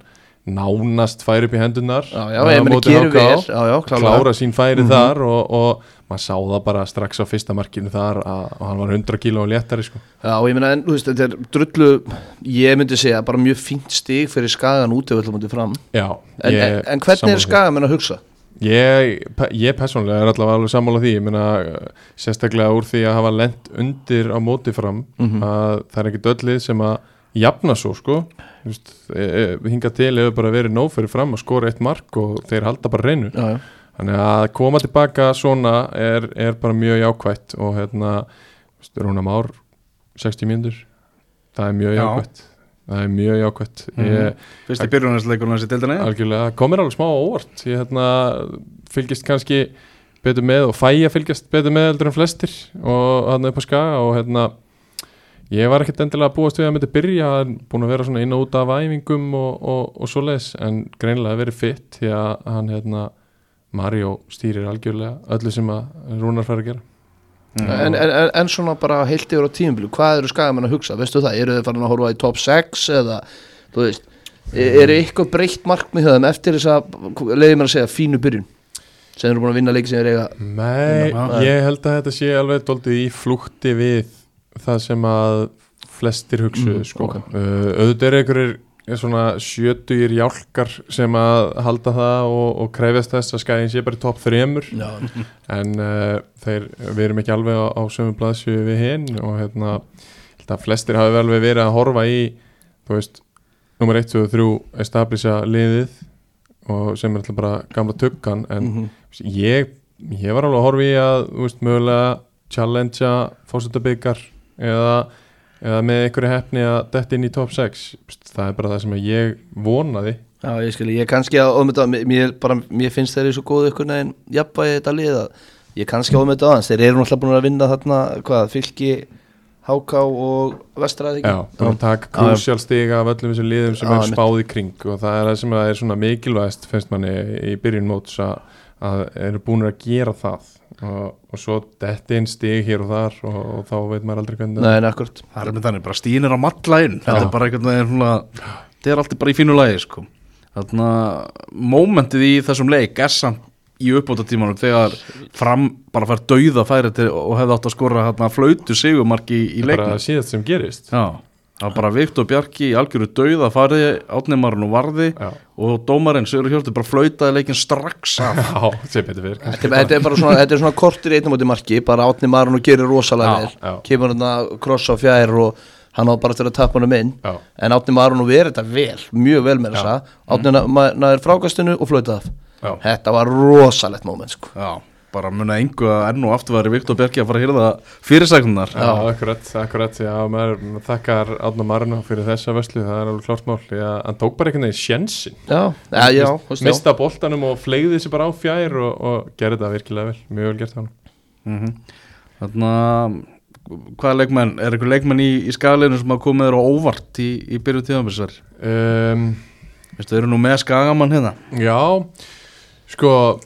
S2: nánast færi upp í hendunar
S3: Já, já, ég meni gerir vel já, já,
S2: klára sín færi
S3: Mhm.
S2: þar og, og maður sá það bara strax á fyrsta markinu þar að, að hann var hundrað kíló og léttari sko.
S3: Já, og ég meina, en, þú veist, þetta er drullu ég myndi segja, bara mjög fínt stig fyrir Skagan út ef öllum mútið fram
S2: Já,
S3: en,
S2: ég,
S3: en, en hvernig
S2: sammála
S3: er
S2: því.
S3: Skagan að hugsa?
S2: Ég, ég persónulega er allavega alveg sammála því, ég meina sérstaklega úr því að hafa lent undir á móti fram
S3: Mhm.
S2: að það er ekkit öll lið sem að jafna svo sko, Þú veist, e, e, hinga til hefur bara verið nóg fyrir fram að skora eitt mark og þeir halda bara reynu
S3: Já, já,
S2: þannig að koma tilbaka svona er, er bara mjög jákvætt og hérna, þú veist, Rúnar Már sextíu mínútur, það er mjög
S1: Já.
S2: jákvætt það er mjög jákvætt
S1: Mhm.
S2: ég,
S1: Fyrsti byrjunarleikurinn hans í deildinni
S2: algjörlega, komir alveg smá á óvart ég hérna, fylgist kannski betur með og fæ að fylgjast betur með heldur en flestir og hann upp á Skaga og hérna ég var ekkert endilega að búast við að myndi byrja hann búin að vera svona inn og út af æfingum og, og, og svoleiðis en greinilega verið fitt því að hann hérna Mario stýrir algjörlega öllu sem að Rúnar fær að gera
S3: En, en, en, en svona bara heilt yfir á tímabili hvað eru Skagamenn að hugsa, veistu það eru þið farin að horfa í top sex eða þú veist, er, er eitthvað breytt markmið hjá þeim eftir þess að leiði mér að segja fínu byrjun sem eru búin að vinna leiki sem er eiga
S2: Nei,
S1: Já.
S2: ég held að þetta sé alveg doldið í flúkti við það sem að flestir hugsuðu
S3: Mm,
S2: sko.
S3: ok.
S2: uh, auðvitað er einhverjir svona sjötugir jálkar sem að halda það og, og krefjast þess að Skaginn sé bara í topp þremur
S3: Já,
S2: en uh, þeir, við erum ekki alveg á, á sömu blaðsju við hinn og hérna, ég held að flestir hafi vel verið að horfa í, þú veist nummer eitt, tvö og þrjú establisa liðið og sem er alltaf bara gamla tuggan en
S3: mhm.
S2: ég, ég var alveg að horfa í að þú veist, mögulega challengea fórsetabikar eða, eða með einhverju hefni að detta inn í top sex það er bara það sem ég vonaði
S3: Já, ég skil, ég kannski að ómynda mér, bara, mér finnst þeir eru svo góð ykkur neginn jafnvægi þetta lið að ég kannski ómynda aðeins, þeir eru náttúrulega búin að vinna þarna, hvað, Fylki H K og Vestræði
S2: Já, búin að taka krúsjál stiga af öllum þessum liðum sem
S3: Já,
S2: er
S3: einmitt.
S2: spáð í kring og það er það sem er svona mikilvægst finnst manni í byrjun móts að, að eru búin að gera það og, og svo detti inn stig hér og þar og, og þá veit maður aldrei hvernig
S3: Nei, nei, akkurat
S1: Það er með þannig, bara stíðin er á matla inn Þetta er bara einhvern veginn svona Þetta er alltaf bara í fínu lagi sko. Þarna, mómentið í þessum leik er samt í uppbótartímanum þegar fram bara fær dauða færi til, og hefði átt að skora hérna, flautu sigumarki í, í
S2: bara
S1: leiknum
S2: síðast sem gerist
S1: Já, það var bara Viktor Bjarki í algjöru dauða færi, átneimarinn og varði
S2: Já,
S1: og dómarinn Sigurður Hjörtur bara flautaði leikin strax af
S2: Já sem betur fyrir
S3: Þetta, þetta er bara svona, þetta er svona kortir einnum átti marki, bara Átni Marun og gerir rosalega
S2: Já, já.
S3: vel, kemur hann að krossa á fjær og hann á bara eftir að tappa hann inn
S2: Já,
S3: en Átni Marun og verið þetta vel, mjög vel með
S2: Já.
S3: þessa Átni næður frákastinu og flautaði af
S2: já,
S3: Þetta var rosalegt moment sko.
S1: Já, bara munið engu að enn og aftur væri Viktor Bjarki að fara að hýrða fyrirsæknunar
S2: já, akkurat, akkurat Já, maður, maður þakkar Árna Marino fyrir þessa vörslu, það er alveg klart mál Já, hann tók bara einhvern veginn sjensin
S3: Já, já, já, þú veist, já.
S2: mista boltanum og fleigði sig bara á fjær og, og gerði það virkilega vel, mjög vel gert hann
S1: mm -hmm. Þannig að hvaða leikmenn, er einhver leikmenn í, í skalinu sem hafa komið þér á óvart í, í byrju tíðanbissar?
S2: um,
S1: Veistu, þeir eru nú með skagamann hérna
S2: Já, sko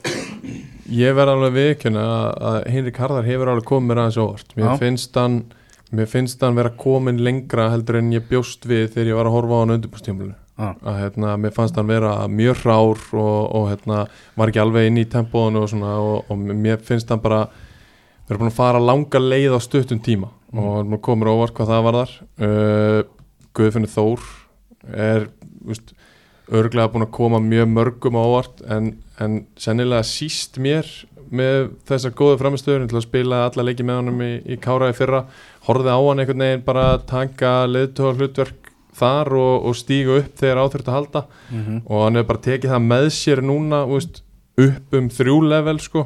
S2: ég verð alveg viðkynna að Henrik Harðar hefur alveg komið mér aðeins á óvart mér
S1: Já.
S2: finnst hann mér finnst hann vera komin lengra heldur en ég bjóst við þegar ég var að horfa á hann undirbúrstímulinu
S1: Já.
S2: að hérna, mér fannst hann vera mjög hrár og, og hérna, var ekki alveg inn í tempóinu og svona og, og mér finnst hann bara vera búin að fara langa leið á stuttum tíma
S1: Mm.
S2: og mér komur óvart hvað það var þar uh, Guðfinnur Þór er veist, örglega búin að koma mjög mörgum á óvart en, en sennilega síst mér með þessar góðu framistöður til að spila alla leiki með honum í, í Káraði fyrra horfði á hann einhvern veginn bara að taka leiðtogar hlutverk þar og, og stíga upp þegar áþurft að halda
S1: mm -hmm.
S2: og hann hefur bara tekið það með sér núna veist, upp um þrjú level sko.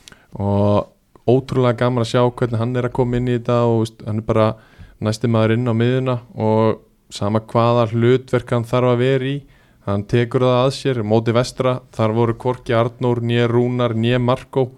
S2: og ótrúlega gaman að sjá hvernig hann er að koma inn í þetta og veist, hann er bara næsti maður inn á miðuna og sama hvaða hlutverk hann þarf að vera í hann tekur það að sér, móti vestra þar voru hvorki Arnór, nýja Rúnar nýja Marko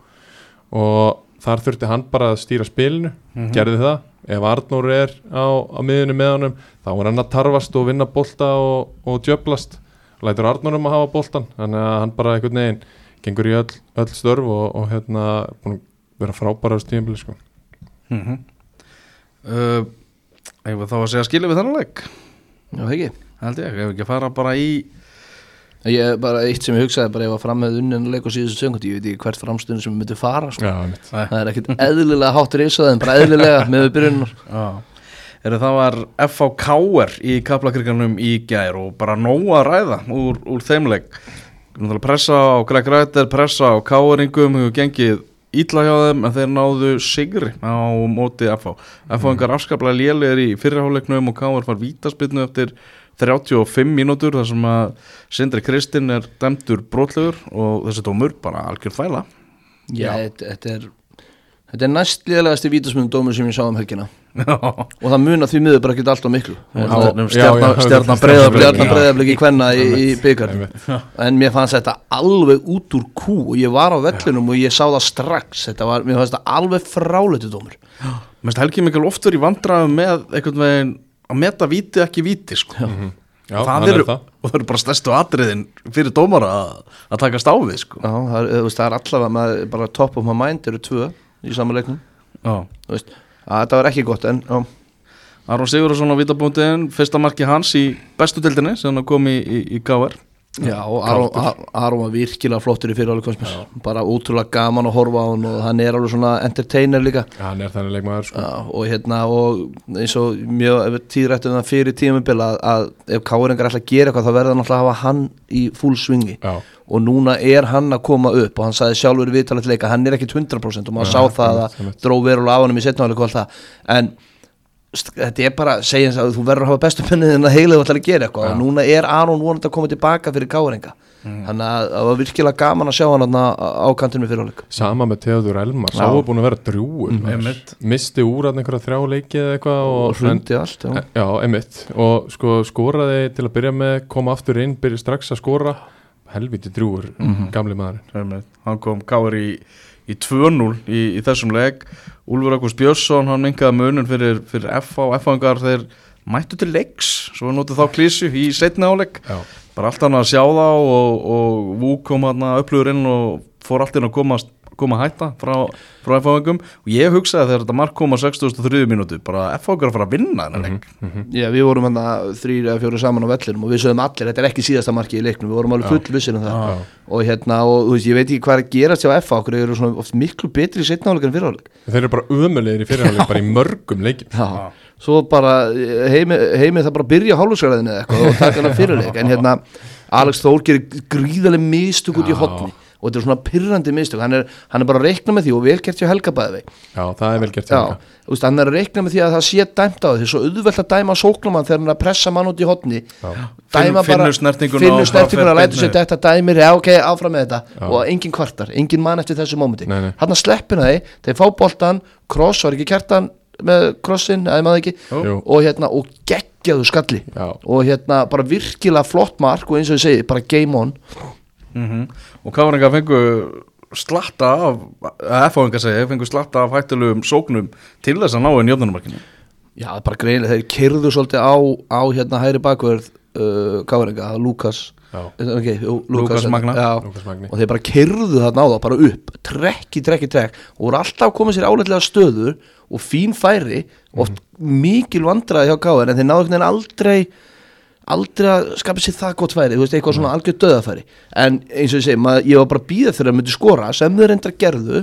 S2: og þar þurfti hann bara að stýra spilinu
S1: Mhm.
S2: gerði það, ef Arnór er á, á miðunum með honum, þá er hann að tarfast og vinna bolta og, og djöflast lætur Arnór um að hafa boltan þannig að hann bara einhvern veginn gengur í öll, öll störf og, og hérna búin að vera frábæra á stíðanbili sko.
S1: Mm -hmm. uh, Ef þá að segja skilja við þennan leik
S3: Já, ekki
S1: held ég, ef ekki að fara bara í
S3: Ég bara, eitt sem ég hugsaði bara, ég var fram með unninn leik og síðustu söngundi, ég veit ekki hvert framstunum sem við myndum fara sko.
S2: Já,
S3: það er ekkert eðlilega háttur ísaði en bara eðlilega með við byrjunar.
S1: Það var F H K R í Kaplakrikanum í gær og bara nóg að ræða úr, úr þeimleik. Pressa á Greg Rætter, pressa á K R-ingum, hefur gengið illa hjá þeim en þeir náðu sigri á móti F H. F H-ingar afskaplega lélegir í fyrriháleiknum og K R fær vítaspyrnu eftir þrjátíu og fimm mínútur þar sem að Sindri Kristinn er dæmdur brotlegur og þessi dómur bara algjör þvæla.
S3: Já, þetta er þetta er næst lélegasti vítaspyrnu dómur sem ég sá um helgina. Já. Og það munar því miður bara ekki alltaf miklu. Stjarnan Breiðablik í kvenna í, í byggar. En mér fannst þetta alveg út úr kú og ég var á vellinum og ég sá það strax. Þetta var, mér fannst þetta alveg fráleitur dómur.
S1: Mér finnst Helgi Mikkel oft verið í vandræðum með einhvern veginn að meta víti ekki víti sko.
S2: Mm-hmm. Já,
S1: það er, það. Og það eru bara stærstu atriðin fyrir dómara að, að taka stáfið sko.
S3: Já, það er, það er allavega með bara top of my mind eru tvö í sama leiknum. Já. Þú veist, að þetta var ekki gott en já.
S1: Aron Sigurðarsson á vítabúndin, fyrsta marki hans í bestu deildinni sem hann kom í, í, í K R.
S3: Já, og Aron, Aron var virkilega flottur í fyrirháleik, bara ótrúlega gaman að horfa á hann og hann er alveg svona entertainer líka.
S2: Já, hann er þannig leikmaður sko.
S3: Já, og hérna og eins og mjög tíðrættum það fyrir tímabil að, að ef K-ingar ætla að gera eitthvað þá verða hann alltaf að hafa hann í full swingi. Já. Og núna er hann að koma upp og hann sagði sjálfur í viðtalið leika, hann er ekki hundrað prósent og maður sá það að það dró verulega af hann í seinni hálfleik og allt það, en þetta er bara, segjum að þú verður að hafa bestu pennið en að heilið ætla að gera eitthvað ja. Og núna er Aron vonandi að koma tilbaka fyrir K-inga mm. Þannig að það var virkilega gaman að sjá hann á kantinu með fyrirháleik. Sama
S2: með Theodor Elmar, sá er búin að vera drjúur mm. misti úr að einhverja þrjá leiki eða eitthvað og,
S3: og hrundi allt já,
S2: já einmitt, og sko skoraði til að byrja með, kom aftur inn, byrja strax að skora helviti drjúur mm-hmm. gamli maður.
S1: Hann kom K R í í tvö núll í, í þessum leik. Úlfur Ágúst Björnsson, hann minkaði munun fyrir, fyrir F H, F H-ingar þeir mættu til leiks, svo notið þá klísu í seinni hálfleik, bara allt annað að sjá þá og, og Vú kom hann upplugur inn og fór allt inn að koma, koma að hætta frá, frá F H-ingum og ég hugsaði þegar þetta mark kom á sextugustu og þriðju mínútu, bara F H-ingar að fara að vinna þennan leik.
S3: Mm-hmm. Já, við vorum hann þrír eða fjóri saman á vellinum og við sögum allir, þetta er ekki síðasta marki í leiknum, við vorum alveg full vissir um það já. Og hérna, og þú veist, ég veit ekki hvað er að gerast hjá F H, okkur eru svona oft miklu betri í seinni hálfleik en fyrri hálfleik.
S2: Þeir eru bara ömulegir í fyrri hálfleik, bara í mörgum leikjum.
S3: Já, svo bara heimi, heimi það bara byrja hálfleiksræðinu eða eitthvað og taka hann fyrir leik, en hérna Alex Þór gerir gríðarleg mistök út í horni og þetta er svona pirrandi mistök, hann er, hann er bara að reikna með því og vel gert hjá Helga bæði.
S2: Já, það er vel gert hjá Helga.
S3: Já, veist, hann er að reikna með því að það sé dæmt á því, svo auðvelt að dæma sóknumann þegar hann er að pressa mann út í horni, dæma bara,
S1: finnur snertinguna,
S3: finnur snertinguna að læta sér þetta dæmir, já ok, áfram með þetta já. Og engin kvartar, engin mann eftir þessu mómenti. Hann að sleppina þeir, þeir fá boltan, kross, var ekki Kjartan með krossin, eða maður ekki, Jú. og hérna, og geggjaðu skalli, já. Og hérna, bara virkilega flott mark og eins og ég segi, bara game on.
S1: Mm-hmm. Og K-ingar fengu slatta af F H-ingar segi, fengu slatta af hættulegum sóknum til þess að ná inn jöfnunarmarkinu.
S3: Já, bara greinilega, þeir kyrðu svolítið á, á hérna hægri bakverð uh, K-ingar, Lukas okay, jú, Lukas,
S1: Lukas Magna
S3: já, og þeir bara kyrðu þarna á það, bara upp trekk í trekk í trekk og voru alltaf komið sér áleitlega stöður og fín færi, oft mm-hmm. mikil vandræði hjá K-ingar, en þeir náðu ekki aldrei aldrei að skapa sér það gott færi, þú veist, eitthvað svona algjör döðafæri, en eins og ég segi, maður, ég var bara að bíða þegar það myndi skora, sem þau reyndar gerðu.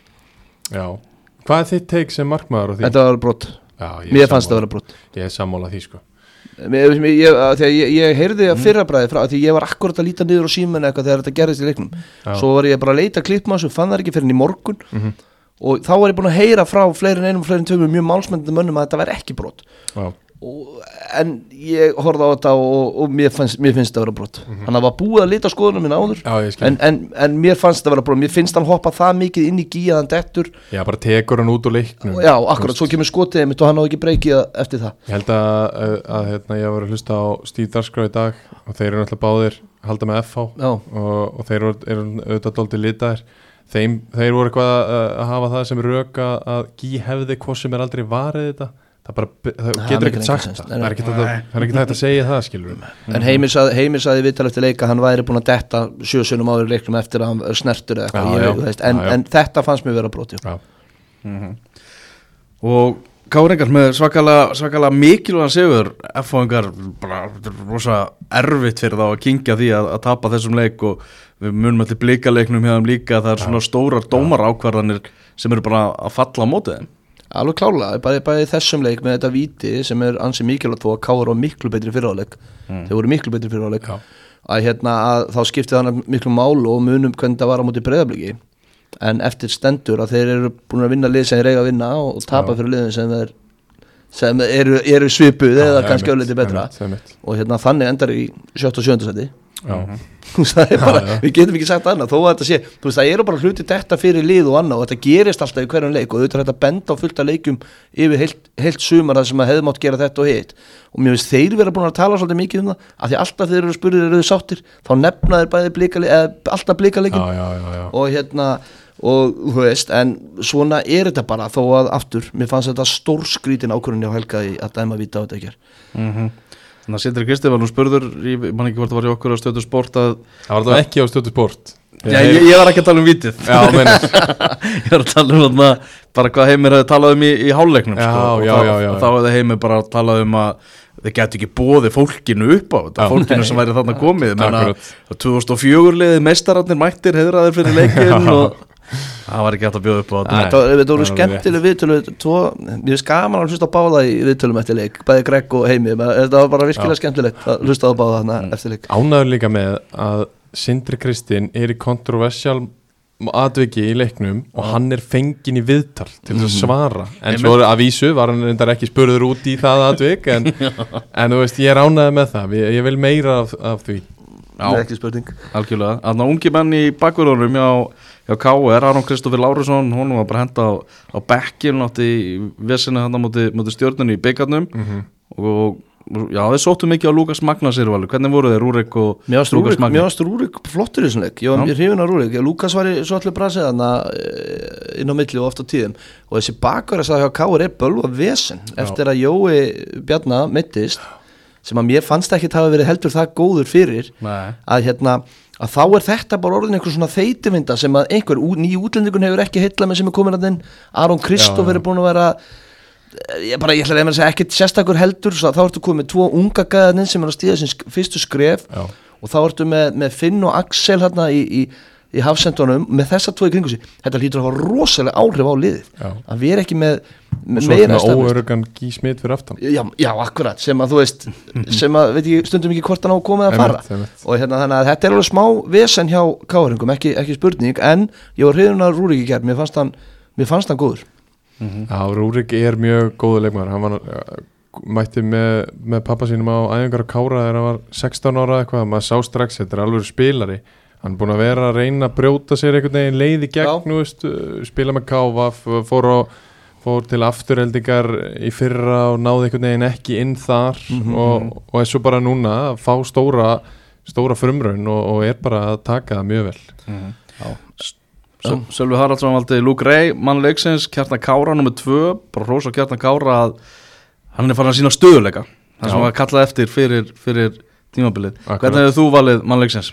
S2: Já, hvað er þitt teik sem markmaður á því?
S3: Þetta var brot,
S2: já,
S3: mér fannst það að vera brot.
S2: Ég er sammála því, sko.
S3: Mér, ég, ég, þegar ég, ég heyrði að fyrrabræði frá, því ég var akkurat að líta niður á símuna eitthvað þegar þetta gerðist í leiknum, já. Svo var ég bara að leita klippmásu, fann það ekki fyrir í morgun, mm-hmm. og þá var ég búin að heyra frá fleirin einum og fleirin tveimur mjög málsmyndum mönnum að þetta væri ekki brot. Já. Og, en ég horfði á þetta og, og mér, fannst, mér finnst það að vera brot mm-hmm. Hann var búið að lita skoðunum minna áður
S2: já,
S3: en, en, en mér fannst það að vera brot, mér finnst hann hoppa það mikið inn í gíðan dettur.
S2: Já, bara tekur hann út úr leiknum.
S3: Já, akkurat, svo kemur skotið mitt og hann á ekki breykið eftir það.
S2: Ég held að, að, að hérna, ég var að hlusta á Steve Darskrá í dag og þeir eru náttúrulega báðir að halda með F H og, og þeir eru, eru auðvitað dálítið litaðir. Þeim, þeir voru eitthvað að, að hafa það sem rök að, að gí hefði hvað sem er aldrei varið þetta. Það, bara, það getur ekkert sagt það, það er ekkert hægt að segja það, skilur við.
S3: En Heimir sagði, Heimir sagði viðtal eftir leika, hann væri búin að detta sjö sinnum áður í leiknum eftir að hann snertur eða eitthvað, en, en þetta fannst mér vera brotið.
S1: Mm-hmm. Og Káringar með svakalega, svakalega mikilvægan sigur, F-fáingar bara rosa erfitt fyrir þá að kyngja því að, að tapa þessum leik og við munum allir blíkaleiknum hjá þeim líka, það er svona stórar dómarákvarðanir sem eru bara að falla á mótið þeim.
S3: Alveg klárlega, bæði, bæði þessum leik með þetta víti sem er ansi mikilvægt þó að Káur var miklu betri fyrirháleik, mm. þeir voru miklu betri fyrirháleik, að hérna að þá skipti þannig miklu málu og munum hvernig það var á móti Breiðabliki. En eftir stendur að þeir eru búin að vinna lið sem þeir eiga að vinna og tapa fyrir liðin sem þeir sem eru, eru svipuð eða ja, kannski ölliti betra
S2: einmitt.
S3: Og hérna þannig endar í sjötta og sjöunda seti
S2: bara,
S3: við getum ekki sagt annað þó að þetta sé, þú veist það eru bara hluti þetta fyrir lið og annað og þetta gerist alltaf í hverjum leik og auðvitað þetta benda á fullt af leikum yfir heilt, heilt sumar þar sem að hefði mátt gera þetta og hitt og mér finnst þeir vera búin að tala svolítið mikið um það af því alltaf þeir eru spurðir eru þau sáttir þá nefna þeir bæði blika, eða, alltaf blikaleikin og hérna og þú veist, en svona er þetta bara þó að aftur, mér fannst þetta stórskrítin ákvörðunni á Helga í að dæma vita á þetta ekki
S1: mm -hmm. Þannig að Sindri Kristi var nú spurður í, mann ekki hvort það var í okkur á Stötu Sport að
S2: það var það ekki á Stötu Sport
S1: Já, ég, ég var ekki að tala um vitið
S2: Já,
S1: ég var að tala um þarna, bara hvað Heimir hefði talað um í, í hálfleiknum
S2: já,
S1: sko, og
S2: já,
S1: þá,
S2: já, já,
S1: þá hefði Heimir bara talað um að þeir geti ekki boðið fólkinu upp á þetta, fólkinu sem væri þarna komið menna tvö þúsund og fjögur liðið meistararnir mættir heiðraðir fyrir leikin og það var ekki hægt að bjóða upp á þetta
S3: þetta voru skemmtileg viðtölu ég er skaman að hlusta á báða í viðtölum eftir leik bæði Greg og Heimi þetta var bara virkilega skemmtilegt að hlusta á báða þarna eftir leik
S2: ánægur líka með að Sindri Kristinn er í kontroversial atviki í leiknum og hann er fenginn í viðtal til þess að svara en svo að vísu var hann reyndar ekki spurður út í það atvik en, en þú veist ég er ánægur með það ég vil meira af, af því
S3: það er ekki spurning
S1: algjörlega, þannig að ungi menn í bakverðunum hjá, hjá K R, Aron Kristoffer Lárusson hún var bara henda á, á bekkin átti í vesinu hann á móti, móti stjörnunni í byggarnum mm -hmm. og já, þeir sóttu mikið á Lukas Magna Sirvalur, hvernig voru þeir Rúrik og Lukas Magna?
S3: Mér varst Rúrik flottur í þessum leik, ég var hrifinn af Rúrik Lukas var í svo allir brasið þannig inn á milli og oft á tíðum og þessi bakverð að hjá K R er bölva vesen eftir að Jói Bjarna meittist sem að mér fannst ekki hafa verið heldur það góður fyrir
S1: Nei.
S3: að hérna að þá er þetta bara orðin einhver svona þeytivinda sem að einhver ný útlendingun hefur ekki heilla með sem er komin að þinn Aron Kristoffer er búin að vera ég, bara, ég ætla að segja ekkert sérstakur heldur þá ertu komið með tvo unga gæðaninn sem er að stíða sem fyrstu skref Já. Og þá ertu með, með Finn og Axel hérna í, í, í hafsendunum með þessa tvo í kringu sig þetta hlýtur að hafa rosalega áhrif á liðið Já. Að við erum ekki með
S2: og svo er það óörgan gísmið fyrir aftan
S3: já, já, akkurat, sem að þú veist sem að, veit ég, stundum ekki hvort hann á komið að fara
S2: einmitt, einmitt.
S3: og hérna þannig að þetta er alveg smá vesen hjá Káringum, ekki, ekki spurning en ég var hrifinn af Rúrik í gerð, mér fannst hann mér fannst hann góður
S2: mm-hmm. Já, Rúrik er mjög góður leikmaður hann var, mætti með, með pappa sínum á æfingar á Kára þegar hann var sextán ára eitthvað, maður sá strax þetta er alveg spilari, hann er búin að vera að reyna að brjóta sér einhvern veginn leið í gegn nú, veist, spila með K V F fór á fór til afturheldingar í fyrra og náði einhvern veginn ekki inn þar mm-hmm. og, og er svo bara núna að fá stóra, stóra frumraun og, og er bara að taka það mjög vel
S1: mm-hmm. Sölvi Haraldsson valdi Luke Ray, mann leiksins Kjartan Kára nummer tvö, bara hrósa Kjartan Kára að hann er farin að sína stöðuleika það sem var kallað eftir fyrir, fyrir tímabilið. Akkurat. Hvernig hefur þú valið mann leiksins?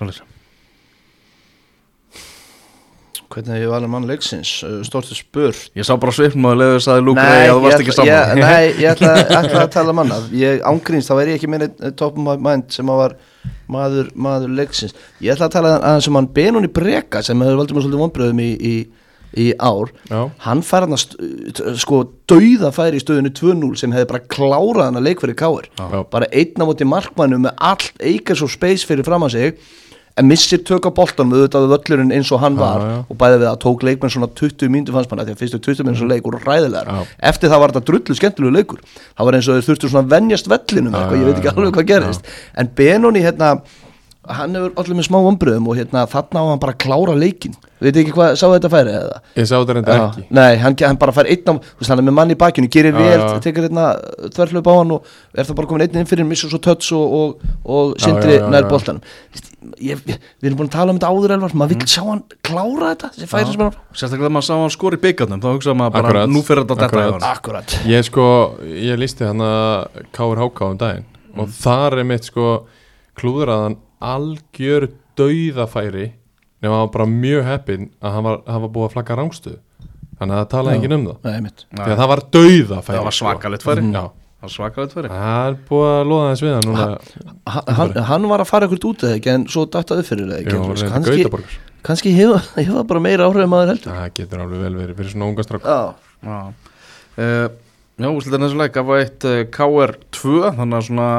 S3: Hvernig hef ég valið mann leiksins, stortið spurt
S1: ég sá bara svipnum að leiður sagði Luke Ray að þú varst ekki saman
S3: ég, nei, ég ætla, ætla að tala mannað ég ángríns, þá er ég ekki minni top of my mind sem að var maður, maður leiksins ég ætla að tala aðeins um hann Benóni Breka sem hefur valdið mér svolítið vonbröðum í, í, í ár Já. Hann fær hann að sko dauða færi í stöðinu tvö núll sem hefði bara klárað hann að leik fyrir K R bara einn á móti markmannu með allt Acres of Space fyrir fram að sig en missir tök á boltanum auðvitað völlurinn eins og hann var já, já. Og bæði við að tók leikmenn svona tuttugu mínútur fannst mann að því að fyrstu tuttugu mínútur leik voru ræðilegar eftir það var þetta drullu skemmtilegu leikur það var eins og þeir þurftu svona venjast vellinum eitthvað, ég veit ekki alveg hvað gerist já. En Benóni hérna hann hefur allir með smá ombröðum og hérna þarna á hann bara að klára leikinn veit ekki hvað, sá þetta færi eða?
S2: Ég sá þetta reynda ekki
S3: Nei, hann, hann bara fær einn á, þú veist hann er með mann í bakjunni gerir vel, já, já. Tekur hérna þverflöp á hann og er það bara komin einn inn fyrir missur svo töts og, og, og Sindri nær boltanum ég, ég, við erum búin að tala um þetta áður Elvar maður vill sjá hann klára þetta þessi færi sem hann
S1: sérstaklega þegar maður sá hann skora í byggarnum þá hugsaði maður bara Akkurat. Nú fyrir þetta þetta
S3: Akkurat
S2: Ég sko, ég listi hann að K R H K um daginn mm. og þar er mitt sko klúðraðan algjör dauðafæri nema hann var bara mjög heppinn að hann var, hann var búið að flagga rángstöðu þannig að það talaði enginn um það
S3: Nei, mitt
S2: því að það var dauða færi
S1: Það var svakalegt færi
S2: Já,
S1: Það var svakalegt færi
S2: það er búið að loða þess við hann núna
S3: Ha- hann, hann var að fara ekkert út eða ekki en svo dattaði fyrir það ekki
S2: Jó,
S3: Þú veist,
S2: reyndi
S3: kannski,
S2: Gautaborgar
S3: kannski hefa, hefa bara meira áhrif maður heldur
S2: Það getur alveg vel verið fyrir svona unga strák
S3: Já,
S1: Já, uh, já úrslitin þessu leik gaf eitt uh, K R tvö þannig að svona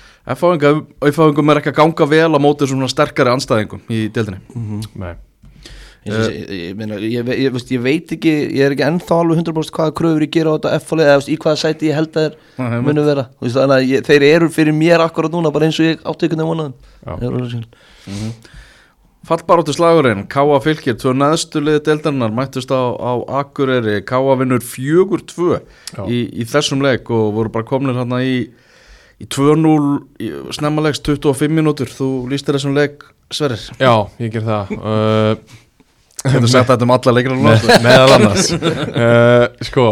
S1: F-fáingum er ekki að ganga vel á móti svona sterkari anstæðingum í deildinni
S2: Nei,
S3: Ég, ég, ég, ég, meina, ég, ég, ég, veist, ég veit ekki, ég er ekki ennþá alveg hundrað prósent hvaða kröfur ég gera á þetta F-fólið eða veist, í hvaða sæti ég held að
S1: Nei,
S3: þeir munu vera veist, þannig að ég, þeir eru fyrir mér akkurat núna bara eins og ég átti einhvern veginn
S2: Já.
S3: vonaðum
S1: Fallbaráttu slagurinn, K A Fylkir tvö neðstu liði deildarinnar mættust á, á Akureyri, K A vinnur fjögur tvö í, í þessum leik og voru bara komnir hérna í í tvö núll snemmalegs tuttugu og fimm mínútur, þú lýstir þessum leik Sverrir,
S2: Já, ég ger það uh,
S1: þetta sagt þetta um alla leikir
S2: með, meðal annars uh, Sko,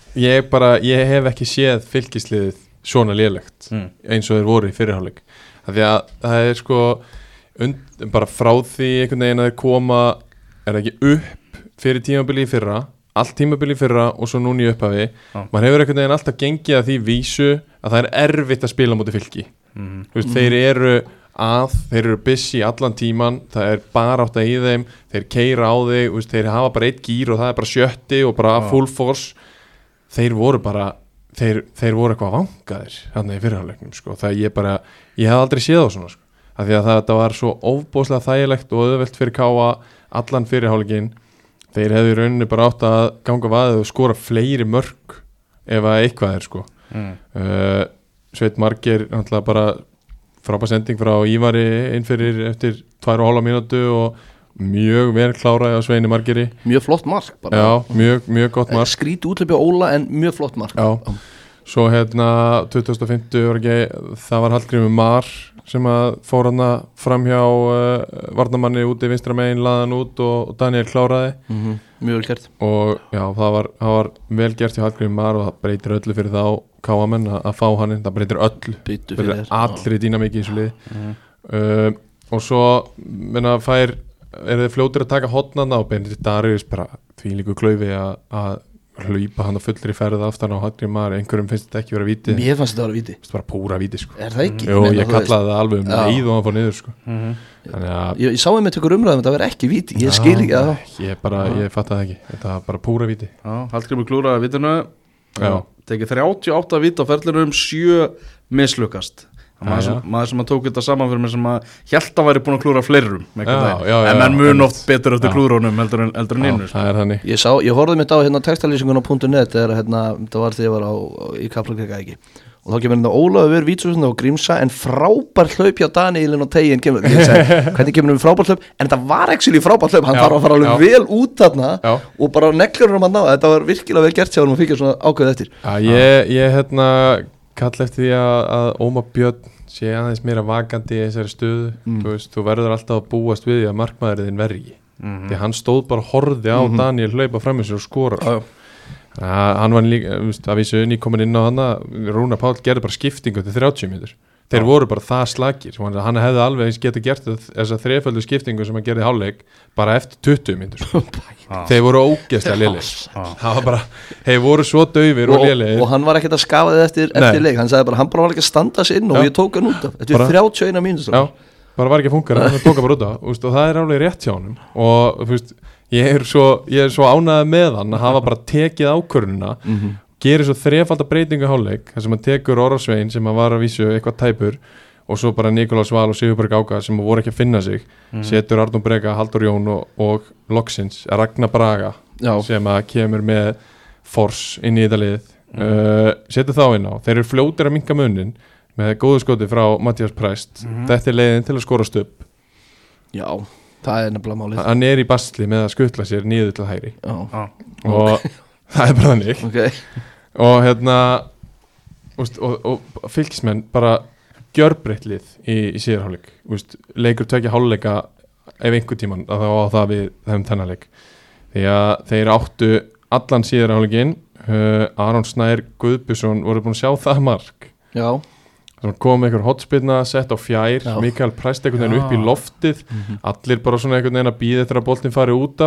S2: ég bara ég hef ekki séð fylkisliðið svona lélegt
S1: Mm.
S2: eins og þeir voru í fyrirháleik af því að það er sko und, bara frá því einhvern veginn að þeir koma er ekki upp fyrir tímabili í fyrra allt tímabili í fyrra og svo núna í upphafi
S1: Já.
S2: maður hefur einhvern veginn alltaf gengið að því vísu að það er erfitt að spila móti Fylki
S1: mm.
S2: Þú veist, þeir eru að þeir eru busy allan tíman það er bara átt að í þeim þeir keyra á þig, þú veist, þeir hafa bara eitt gír og það er bara sjötti og bara
S1: Já.
S2: full force þeir voru bara þeir, þeir voru eitthvað vangaðir hérna í fyrirháleiknum sko. það ég bara, ég hef aldrei séð á svona sko. af því að það, það var svo ofbóðslega þægilegt og auðvelt fyrir Káa allan fyrirháleikin þeir hefði í rauninni bara átt að ganga vaðið og skora fleiri mörg ef að eitthvað er sko.
S1: Mm.
S2: uh, Sveit Margeir náttúrulega bara frábær sending frá Ívari inn fyrir eftir tvær og hálfa mínútu og mjög vel kláraði á Sveini Margeiri
S3: Mjög flott mark bara.
S2: Já, mjög, mjög gott mark
S3: Skrítið útlöpi á Óla en mjög flott mark
S2: Já, svo hérna tuttugasta og fimmta var ekki, það var Hallgrímur Mar sem að fór hann fram hjá uh, varnamanni úti vinstra megin, laðan út og, og Daniel kláraði
S3: mm -hmm. Mjög vel gert
S2: og já, það var, það var vel gert hjá Hallgrímur Mar og það breytir öllu fyrir þá káamenn að, að fá hann inn, það breytir öllu
S3: Byttu
S2: fyrir
S3: fyrir
S2: allri dýnamíki í þessu liði
S1: Mm.
S2: uh, og svo menna, fær, er þið fljótir að taka hotnana og Benedikt Darius bara því líku klaufi að, að hlaupa hann á fullri ferð aftan á Hallgrímur Mar einhverjum finnst þetta ekki vera víti
S3: Mér fannst þetta að vera víti
S2: þetta var púra víti sko.
S3: Er það ekki?
S2: Jú,
S3: Meina,
S2: ég
S3: þú veist-
S2: kallaði það alveg um
S3: Já.
S2: leið og hann fór niður sko.
S1: Mm.
S2: þannig að
S3: Ég, ég sá einmitt ykkur umræðum að þetta verði ekki víti Ég skil ekki að það
S2: ég bara, ég fatt það ekki þetta var bara púra víti
S1: Já, Hallgrímur klúraði vitinu
S2: Já.
S1: tekið þrjátíu og átta vít á ferlinu um sjö mislukast maður,
S2: Já,
S1: sem,
S2: já.
S1: maður sem að tók þetta saman fyrir mig sem að held að væri búin að klúra fleirum
S2: Já, já, já,
S1: en menn mun
S2: einmitt.
S1: oft betur eftir
S2: Já.
S1: klúrónum heldur en, heldur en
S2: Já,
S1: innu sko.
S2: það er þannig
S3: Ég, sá, ég horfði mitt á hérna textalýsingun á .net þegar hérna, það var þegar ég var á, í Kaplakrika ekki og þá kemur hérna Ólafur Vítsússon og Grímsa en frábær hlaup hjá Danielin og Tegin kemur, ég segi, hvernig kemur við frábær hlaup en þetta var actually frábær hlaup, hann
S2: Já,
S3: þarf að fara alveg
S2: já.
S3: vel út þarna
S2: Já.
S3: og bara neglur um að ná, þetta var virkilega vel gert hjá hann og fikk svona ákveð eftir
S2: Já, ég, ég hérna kall eftir því að, að Ómar Björn sé aðeins meira vakandi í þessari stöðu
S3: Mm.
S2: þú, veist, þú verður alltaf að búast við því að markmaðurinn vergi
S1: Mhm.
S2: því hann stóð bara og horfði á
S3: Mhm.
S2: Daniel hlaupa fram í sér og skora
S3: Já, já.
S2: Ja, hann var líka, þú veist, að vísu ný komin inn á hana, Rúnar Páll gerði bara skiptingu til þrjátíu mínútur, þeir
S1: Já.
S2: voru bara það slagir, hann, hann hefði alveg eins getað gert þessa þreföldu skiptingu sem hann gerði í hálfleik bara eftir tuttugu mínútur
S1: Já.
S2: þeir voru ógeðslega lélegir
S1: Já.
S2: það var bara, þeir voru svo daufir og,
S3: og,
S2: lélegir
S3: og hann var ekkert að skafa þið eftir,
S2: Nei.
S3: eftir leik hann sagði bara, hann bara var ekki að standa sig inn og
S2: Já.
S3: ég tók hann út af þetta
S2: Bara-
S3: er þrjátíu og eina mínútur
S2: Já, bara var ekki að funka, hann tóka bara út á og það er alveg rétt hjá honum og þú veist, ég er svo, ég er svo ánægð með hann að hafa bara tekið ákvörðuna
S3: mm -hmm.
S2: gerir svo þrefalda breytingu í hálfleik þar sem hann tekur Orrarsvein sem hann var að vísu eitthvað tæpur og svo bara Nikolás Val og Sigurberg Áka sem voru ekki að finna sig
S1: Mhm.
S2: setur Arnur Breka, Halldór Jón og, og loksins Ragnar Braga
S3: Já,
S2: sem að kemur með fors inn í þetta lið uh, setur þá inn á, þeir eru fljótir að minka munin með góðu skoti frá Mattias Præst
S1: Mhm.
S2: þetta er leiðin til að skora stöpp
S3: já, það er nefnilega málið
S2: hann er í basli með að skutla sér niður til hægri
S3: Já,
S1: Já.
S2: og það er bara þannig
S3: ok
S2: og hérna úst, og, og fylgismenn bara gjörbreytt lið í, í síðarháleik leikur tökja háluleika ef einhver tíman að það á það við þeim þennan leik því að þeir áttu allan síðarháleikin uh, Aron Snær Guðbjörnsson voru búin að sjá það mark
S3: Já,
S2: þannig kom einhver hotspilna sett á fjær
S3: Já.
S2: Mikael Præst einhvern veginn upp í
S1: Já.
S2: loftið allir bara svona einhvern veginn að býða eftir að boltin fari út af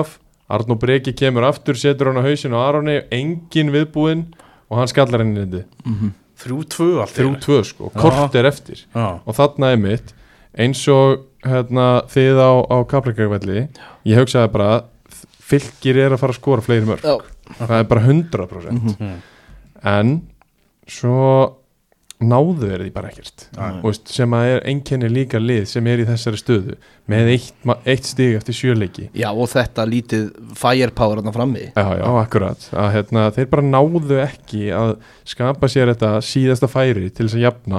S2: Arnó Breki kemur aftur, setur hann á hausinn á Aroni, engin viðbúinn og hann skallar henni indi
S3: mm-hmm.
S1: þrjú tvö allt
S2: þrjú tvö sko, kort er eftir
S1: Já.
S2: og þarna er mitt eins og hérna, þið á, á Kaplakrikavelli, ég hugsaði bara Fylkir er að fara að skora fleiri mörg
S3: Já.
S2: það er bara hundrað prósent
S1: Mm.
S2: en svo náðu er því bara ekkert og veist, sem að er einkenni líka lið sem er í þessari stöðu með eitt, ma- eitt stig eftir sjöleiki
S3: Já, og þetta lítið firepower þarna frammi.
S2: já, já, akkurat að, hérna, þeir bara náðu ekki að skapa sér þetta síðasta færi til þess að jafna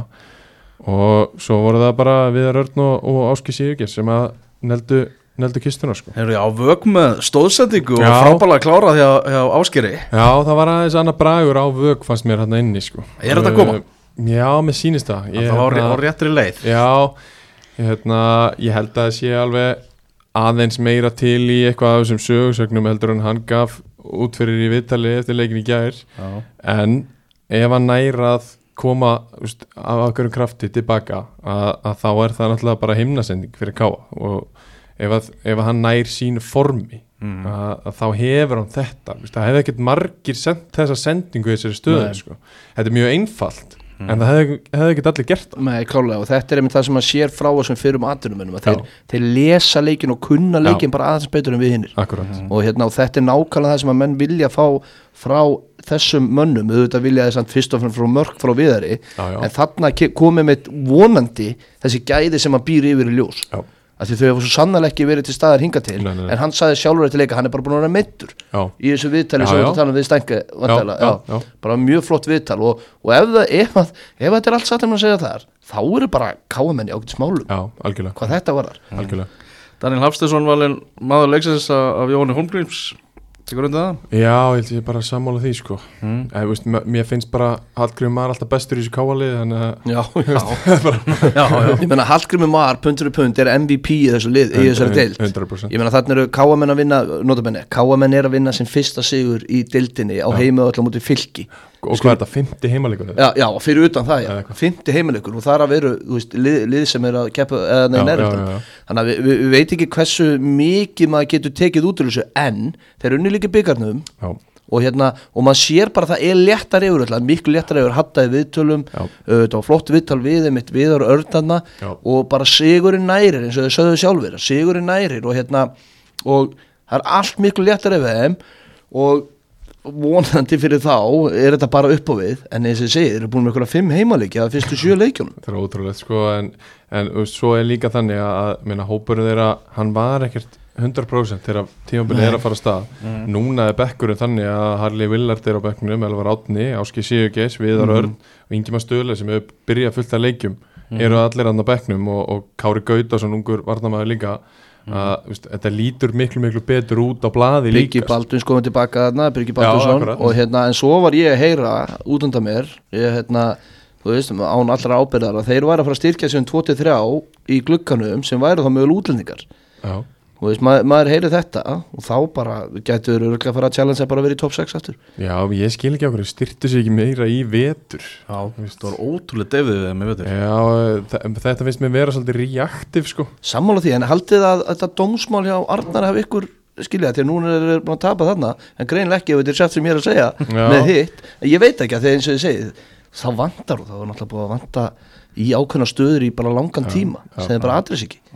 S2: og svo voru það bara Viðar Örn og, og Áski Sigurgeir sem að neldu, neldu kistuna sko.
S1: Hefur ég á vög með stóðsendingu og
S2: Já.
S1: frábælega klárað hjá, hjá Áskeri
S2: Já, það var aðeins annað bragur á vög fannst mér hérna inni sko.
S1: Er þetta að koma?
S2: Uh, Já, með sýnist það Ég,
S1: Það var
S2: hérna-
S1: á réttri leið
S2: Já, ég, hérna, ég held að það sé alveg aðeins meira til í eitthvað af þessum sögursögnum heldur en hann gaf út fyrir í viðtali eftir leikin í gær
S1: Já.
S2: en ef hann nær að koma úst, af okkur krafti tilbaka að, að þá er það náttúrulega bara himnasending fyrir Káa og ef, að, ef að hann nær sínu formi mm. að, að þá hefur hann þetta úst, það hefði ekkert margir sendt þessa sendingu í þessari stöðu sko. Þetta er mjög einfalt Mm. en það hefði, hefði ekki allir gert það.
S3: Nei, klálega, og þetta er einmitt það sem maður sér frá þessum fyrrum atvinnumönnum að þeir, þeir lesa leikin og kunna leikin bara aðeins betur en við hinnir
S2: Akkurat
S3: og, hérna, og þetta er nákvæmlega það sem að menn vilja fá frá þessum mönnum auðvitað vilja þess að fyrst og fremst frá mörk frá Viðari
S2: já, já.
S3: en þarna ke- komið með vonandi þessi gæði sem að býr yfir í ljós
S2: Já.
S3: af því þau hefur svo sannlega ekki verið til staðar hinga til
S2: Nei, nei, nei.
S3: en hann sagði sjálfur eftir leika hann er bara búin að vera meiddur
S2: Já.
S3: í þessu viðtali
S2: Já,
S3: sem
S2: já.
S3: við talum við Stænke
S2: Já, já, já.
S3: bara mjög flott viðtal og, og ef, það, ef, að, ef þetta er allt satt að segja þar þá eru bara káamenn í ágætis málum
S2: Já, algjörlega,
S3: hvað þetta var þar
S2: algjörlega.
S1: Daniel Hafsteinsson valinn maður leiksins af Jóhanni Holmgríms Tekur undir það?
S2: Já, ég held ég bara að sammála því sko. mm. Eða, veist, m- Mér finnst bara Hallgrímur Mar alltaf bestur í þessu káalið þannig að
S3: Já, já,
S1: Já, já
S3: ég meina Hallgrímur Mar, puntur í punt er M V P í þessu lið, í þessari deild
S2: hundrað prósent
S3: Ég meina þarna eru káamenn að vinna, notabenni káamenn er að vinna sem fyrsta sigur í deildinni á heimið öll á móti Fylki
S2: Og hvað er þetta, fimmti heimalegur?
S3: Já, já, fyrir utan það, já,
S2: Eða eitthvað.
S3: fimmti heimileikur og það er að veru, þú veist, lið, lið sem er að keppa, eða
S2: Já,
S3: neina er
S2: já,
S3: þetta
S2: já, já.
S3: Þannig að við, við, við veit ekki hversu mikið maður getur tekið út úr þessu en þeir unni líka byggarnum
S2: Já,
S3: og hérna, og maður sér bara að það er léttar yfir alltaf, miklu léttar yfir hattaði viðtölum
S2: Já.
S3: uh, þetta var flott viðtal við mitt viðar örnarna
S2: Já.
S3: og bara sigurinn nærir eins og þau sögðu sjálfur, sigurinn nærir og hérna, og það er allt miklu léttar yfir þeim og vonandi fyrir þá er þetta bara upp á við en eins og ég segi, þeir eru búin með einhverja fimm heimaleiki að fyrstu sjö leikjunum
S2: það er ótrúlegt sko en, en þú veist, svo er líka þannig að minna, hópurinn þeirra, hann var ekkert hundrað prósent þegar tímabilið er að fara af stað mm. Núna er bekkurinn þannig að Harley Willard er á bekknum, Elvar Árni, Áski Sigurgeis, Viðar
S3: Mhm.
S2: Örn og Ingimar Stöðle sem hefur byrjað fullt af leikjum
S3: Mhm.
S2: eru allir hann á bekknum og, og Kári Gautason, ungur varnarmaður líka að veist, þetta lítur miklu miklu betur út á blaði
S3: Birgir
S2: líka
S3: Baldvins komið tilbaka þarna, Birgir
S2: Já,
S3: Baldvinsson
S2: akkurat.
S3: og hérna, en svo var ég að heyra út undan mér, ég hérna þú veist, án allra ábyrðar að þeir væri að fara að styrkja sig um tvo til þrjá í glugganum sem væri þá mögulega útlendingar
S2: Já,
S3: þú veist, maður, maður heyri þetta og þá bara getur örugglega að fara að challenge bara að vera í top sex aftur
S2: já, ég skil ekki okkur styrtu sig ekki meira í vetur
S1: Já, það var ótrúlega deyfið við þeim, ég veit þér
S2: Já, þa- þetta finnst mér vera svolítið reaktiv sko
S3: sammála því, en haldið að þetta dómsmál hjá Arnar hafi ykkur skilja, því að núna er búin að tapa þarna en greinlega ekki ef þetta er sett sem ég er að segja
S2: Já.
S3: með hitt, en ég veit ekki að þegar eins og ég segi þá vantar og þá er náttúrulega búið að vanta í ákveðna stöður í bara langan tíma
S2: já,
S3: sem þeir bara adress ekki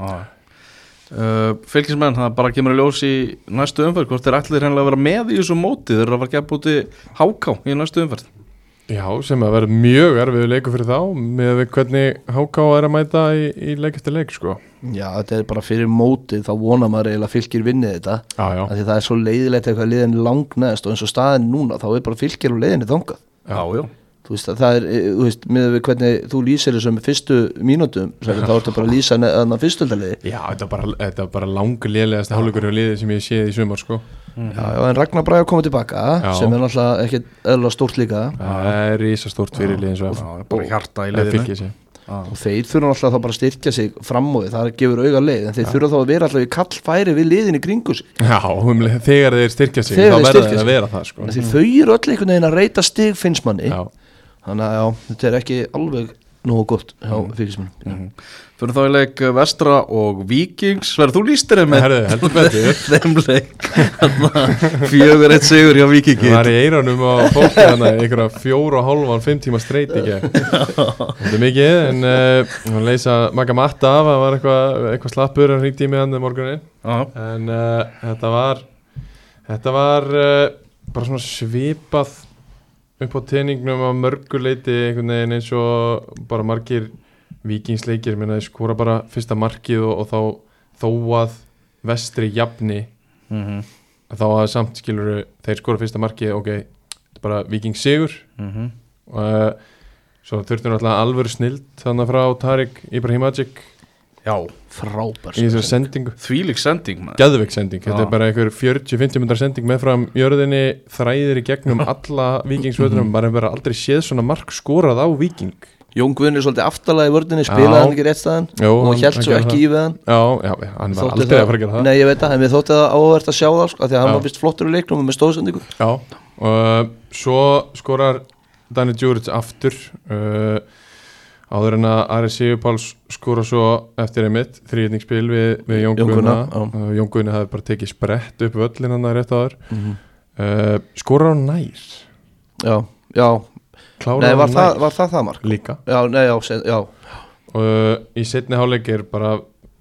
S1: Uh, fylgismenn, það bara kemur í ljós í næstu umferð, hvort þeir ætlir hennilega að vera með í þessu móti, þeir eru að fara að gefa úti Háká í næstu umferð
S2: Já, sem að vera mjög erfiður leikur fyrir þá með við hvernig H K er að mæta í, í leik eftir leik sko
S3: já, þetta er bara fyrir mótið, þá vonar maður eiginlega Fylkir vinnið þetta,
S2: Já, já,
S3: af því það er svo leiðilegt eitthvað liðin langnæðast og eins og staðin núna þá er bara Fylkir og leiðinni þangað
S1: Já, já
S3: þú veist, að það er, eh, þú veist, með við hvernig þú lýsir þessu með fyrstu mínútum þá ertu bara að lýsa þannig að fyrstöldaliði
S2: já þetta var bara, þetta var bara langur lélegast hálfleikur hjá liði sem ég séð í sumar sko
S3: já, já, en Ragnar Braga komið tilbaka
S2: Já.
S3: sem er náttúrulega ekki eðla stórt líka
S2: Það er rísastórt fyrir liðin svo
S1: Já, bara hjarta í
S2: Það
S1: liðinu
S2: fylgir sér
S3: og þeir þurfa náttúrulega þá bara að styrkja sig fram á því, það gefur auga leið en þeir þurfa þá að vera alltaf í kallfæri við liðin í kringu sig
S2: Já, um, þegar þeir styrkja sig
S3: Þegar
S2: þá
S3: þeir
S2: verða
S3: styrkja
S2: þeir að
S3: sig.
S2: vera það sko
S3: því þau eru öll einhvern veginn að reyta stig finnst manni
S2: Já,
S3: þannig að já, þetta er ekki alveg nógu gott hjá fylgismennum.
S1: Mm-hmm. Fyrir þá í leik Vestra og Víkings, verður þú lýstir þeim með
S2: Herðu, heldur betur
S1: þeim leik fjögur eitt sigur hjá Víkingi?
S2: Það var í eiranum á fólki þannig einhverja fjóra og hálfan, fimm tíma streit ekki þetta er mikið en uh, hann leysa Magga Matta af það var eitthvað, eitthvað slappur hann hringdi í mig hann morgunin
S1: Já.
S2: en uh, þetta var þetta var uh, bara svona svipað upp á teningnum á mörguleiti einhvern veginn eins og bara margir Víkingsleikir, minna þið skora bara fyrsta markið og, og þá þó að Vestri jafni
S1: Mm-hmm.
S2: þá að samt skilur þeir skora fyrsta markið, ok, þetta er bara Víkings sigur
S1: Mm-hmm.
S2: og uh, svo þurftum við alltaf alvöru snild þannig frá Tarik Ibrahimagic
S1: Já,
S3: Frábær
S2: í þessari sendingu,
S1: þvílík sending maður.
S2: geðveik sending þetta
S1: Já.
S2: er bara einhver fjörutíu til fimmtíu myndar sending með fram jörðinni, þræðir í gegnum alla Víkingsvöldunum, bara hefur aldrei séð svona mark skorað á Víking.
S3: Jón Guðni er svolítið aftalega í vörðinni, spilaði
S2: Já.
S3: hann ekki rétt staðan
S2: Jó,
S3: og
S2: hann-
S3: hélt
S2: hann
S3: svo
S2: gerði
S3: ekki
S2: það.
S3: í við hann.
S2: Já, já, hann var
S3: Þótti
S2: aldrei
S3: það-
S2: að fara að gera það
S3: Nei, ég veit það, en við þótti það áhvert að sjá það sko, af því að hann
S2: Já.
S3: var vist flottur í leiknum með stóðsendingu.
S2: Já, og uh, svo skorar Dani Djuric aftur uh, áður en að Ari Sigurpáls skora svo eftir einmitt þríhyrningsspil við, við Jón
S3: Jón
S2: Guðna
S3: Guðna, já.
S2: uh, Jón Guðni hafði bara tekið sprett upp völlin hann rétt áður
S3: Mhm.
S2: uh, skorar á nær
S3: Já, já,
S2: klárar
S3: nei,
S2: á
S3: var það,
S2: nær
S3: var það það mark?
S2: líka
S3: Já, nei, já, sen, já,
S2: og uh, í seinni hálfleik er bara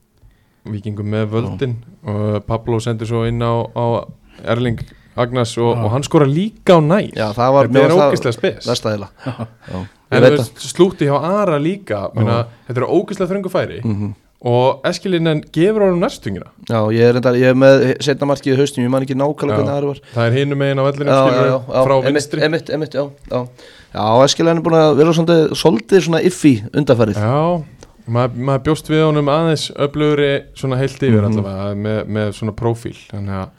S2: Víkingum með völdin og Pablo sendur svo inn á, á Erling Agnes og, og hann skora líka á nær
S3: já, það var
S2: þetta er ógeðslega spes
S3: Vestæðila. Já,
S2: en
S3: ég veit
S2: þú
S3: það.
S2: veist, slúti hjá Ara líka menna, þetta er ógeðslega þröngu færi
S3: Mhm.
S2: og Eskilinen gefur honum næstungina
S3: Já, ég er, reyndar, ég er með setna markið í haustum, ég man ekki nákvæmlega
S2: Já.
S3: hvernig það var.
S2: það er hinum megin á vellinu
S3: Já, já,
S2: skilur,
S3: já, já,
S2: frá
S3: emitt,
S2: vinstri
S3: emitt, emitt, já, já. Já, Eskiljan er búin að vera svolítið, svolítið svona iffi undarfærið.
S2: já, maður mað bjóst við honum aðeins öflugri svona heilt yfir
S3: Mhm.
S2: allavega með, með svona prófíl þannig að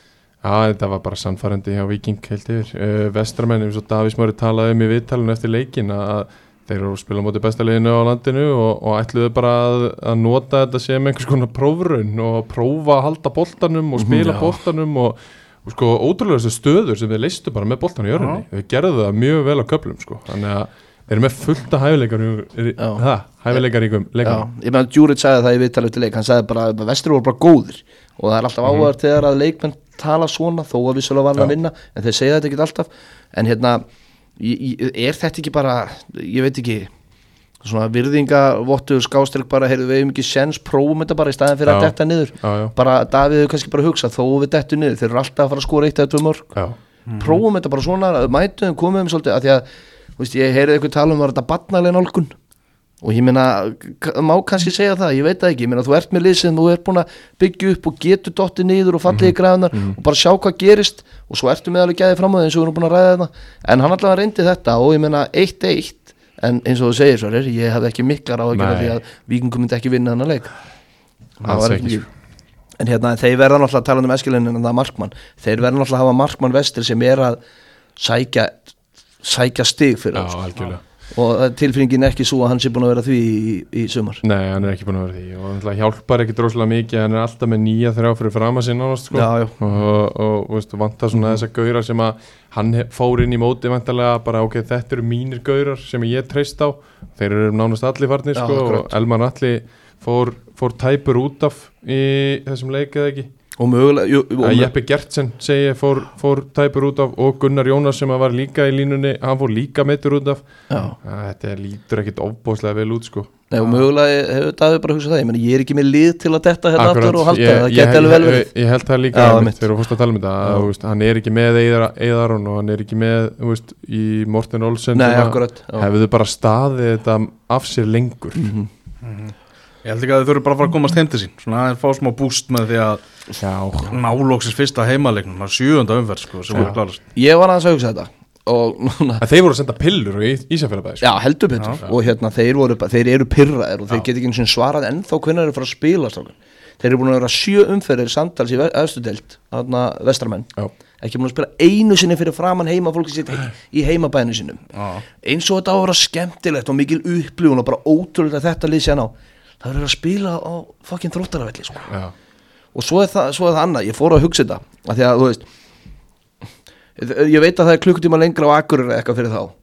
S2: já, þetta var bara sannfærandi hjá Víking heilt yfir uh, Vestramenn, eins og Davís Mári talaði um í viðtalinu eftir leikin að þeir eru að spila á móti besta liðinu á landinu og, og ætluðu bara að, að nota þetta sem einhvers konar prófraun og prófa að halda boltanum og spila
S3: Já.
S2: boltanum og, og sko ótrúlega þessu stöður sem við leistu bara með boltan í jörðinni við gerðum það mjög vel á köflum sko þannig að þeir eru með fullt af hæfileikar það, hæfileikaríkum
S3: Já,
S2: leikum
S3: ég meðan Djuric sagði það í viðtalið til leik, hann sagði bara að Vestri voru bara góðir og það er alltaf áhverð þegar að leikmenn tala svona þó að vissulega var hann að
S2: Já.
S3: vinna en þeir segja þetta ekki alltaf en hérna, ég, ég, er þetta ekki bara ég veit ekki svona virðingavottur skástrík bara heyrðu við hefum ekki sens, prófum þetta bara í staðin fyrir
S2: Já.
S3: að detta niður
S2: já, já,
S3: bara Davíð hefur kannski bara hugsað þó við dettu niður þeir eru alltaf að fara að skora eitt eða tvö mörg
S2: já,
S3: prófum þetta bara svona, mætum komum um svolítið að því að, þú veist, ég heyrði eitthvað tala um var þetta barnaleg nálgun og ég meina, k- má kannski segja það ég veit það ekki, ég meina, þú ert með lið sem þú ert búin að byggja upp og getur dottið niður og fallið í græðunar og bara sjá hvað gerist og svo ertu með alveg gæðið fram á því eins og við erum búin að ræða þetta en hann allavega reyndi þetta og ég meina eitt eitt, en eins og þú segir svo ég hafði ekki miklar á að gera
S2: Nei.
S3: því að Víkingur myndi ekki vinna þennan leik Það
S2: alls
S3: var
S2: ekki
S3: ekki-
S2: sko.
S3: En hérna, þeir verða náttúrulega að tala um Eskilin en það er markmann, þeir verða náttúrulega að hafa markmann Vestri sem er að sækja sækja stig fyrir
S2: já,
S3: þá, sko.
S2: algjörlega
S3: og tilfinningin er ekki svo að hann sé búin að vera því í, í sumar
S2: Nei, hann er ekki búin að vera því og hann hjálpar ekki droslega mikið, hann er alltaf með nýja þrjá fyrir fram að sinna nánast sko.
S3: Já, já.
S2: og, og veist, vantar svona þessa gaurar sem að hann hef- fór inn í móti vantarlega bara ok, þetta eru mínir gaurar sem ég treyst á, þeir eru nánast allir farnir
S3: Já,
S2: sko,
S3: akkurat.
S2: og Elmar Alli fór, fór tæpur út af í þessum leik eða ekki
S3: og mögulega jú, jú,
S2: að Jeppe Gertsen segi ég, fór, fór tæpur út af og Gunnar Jónas sem að var líka í línunni hann fór líka meittur út af
S3: já.
S2: að þetta lítur ekkit ofbóðslega vel út sko.
S3: Nei, og mögulega hefur Davíð bara hugsað það ég, meni, ég er ekki með lið til að detta hérna
S2: Akkurat,
S3: aftur og halda
S2: ég,
S3: það, það
S2: ég,
S3: geti alveg vel
S2: ég,
S3: verið
S2: ég held það líka
S3: Já,
S2: einmitt,
S3: mitt.
S2: þegar þú fórst að tala um þetta að, þú veist, hann er ekki með Eiðaron og hann er ekki með þú veist, í Morten Olsen
S3: Nei,
S2: sem að
S3: akkurat já.
S2: hefðu bara staðið þetta af sér lengur
S3: Mhm.
S1: Ég held ekki að þau þurfi bara að fara að komast heim til sín svona aðeins fá smá búst með því að
S2: Já,
S1: nálóksins fyrsta heimaleiknum sjöunda umferð sko, sem
S2: Já.
S1: voru klárast
S3: Ég var aðeins að hugsa þetta og núna
S2: en þeir voru að senda pillur í Ísafjörðabæði
S3: Já, heldur betur og hérna þeir, voru, bara- þeir eru pirraðir og þeir geta ekki eins og svarað ennþá hvernig þeir eru að fara að spila strákar. Þeir eru búin að vera sjö umferðir samtals í efstu deild þarna vestramenn
S2: Já,
S3: ekki búin að spila einu sinni fyrir framann heima fólki sitt í heimabæðinu sinum
S1: Já.
S3: eins og þetta á að vera skemmtilegt og mikil upplifun og bara ótrúlega að þetta lýs hérna á það verður að spila á fucking þróttaravelli sko.
S2: já,
S3: og svo er, það, svo er það annað, ég fór að hugsa þetta af því að þú veist ég veit að það er klukkutíma lengra á Akureyri eitthvað fyrir þá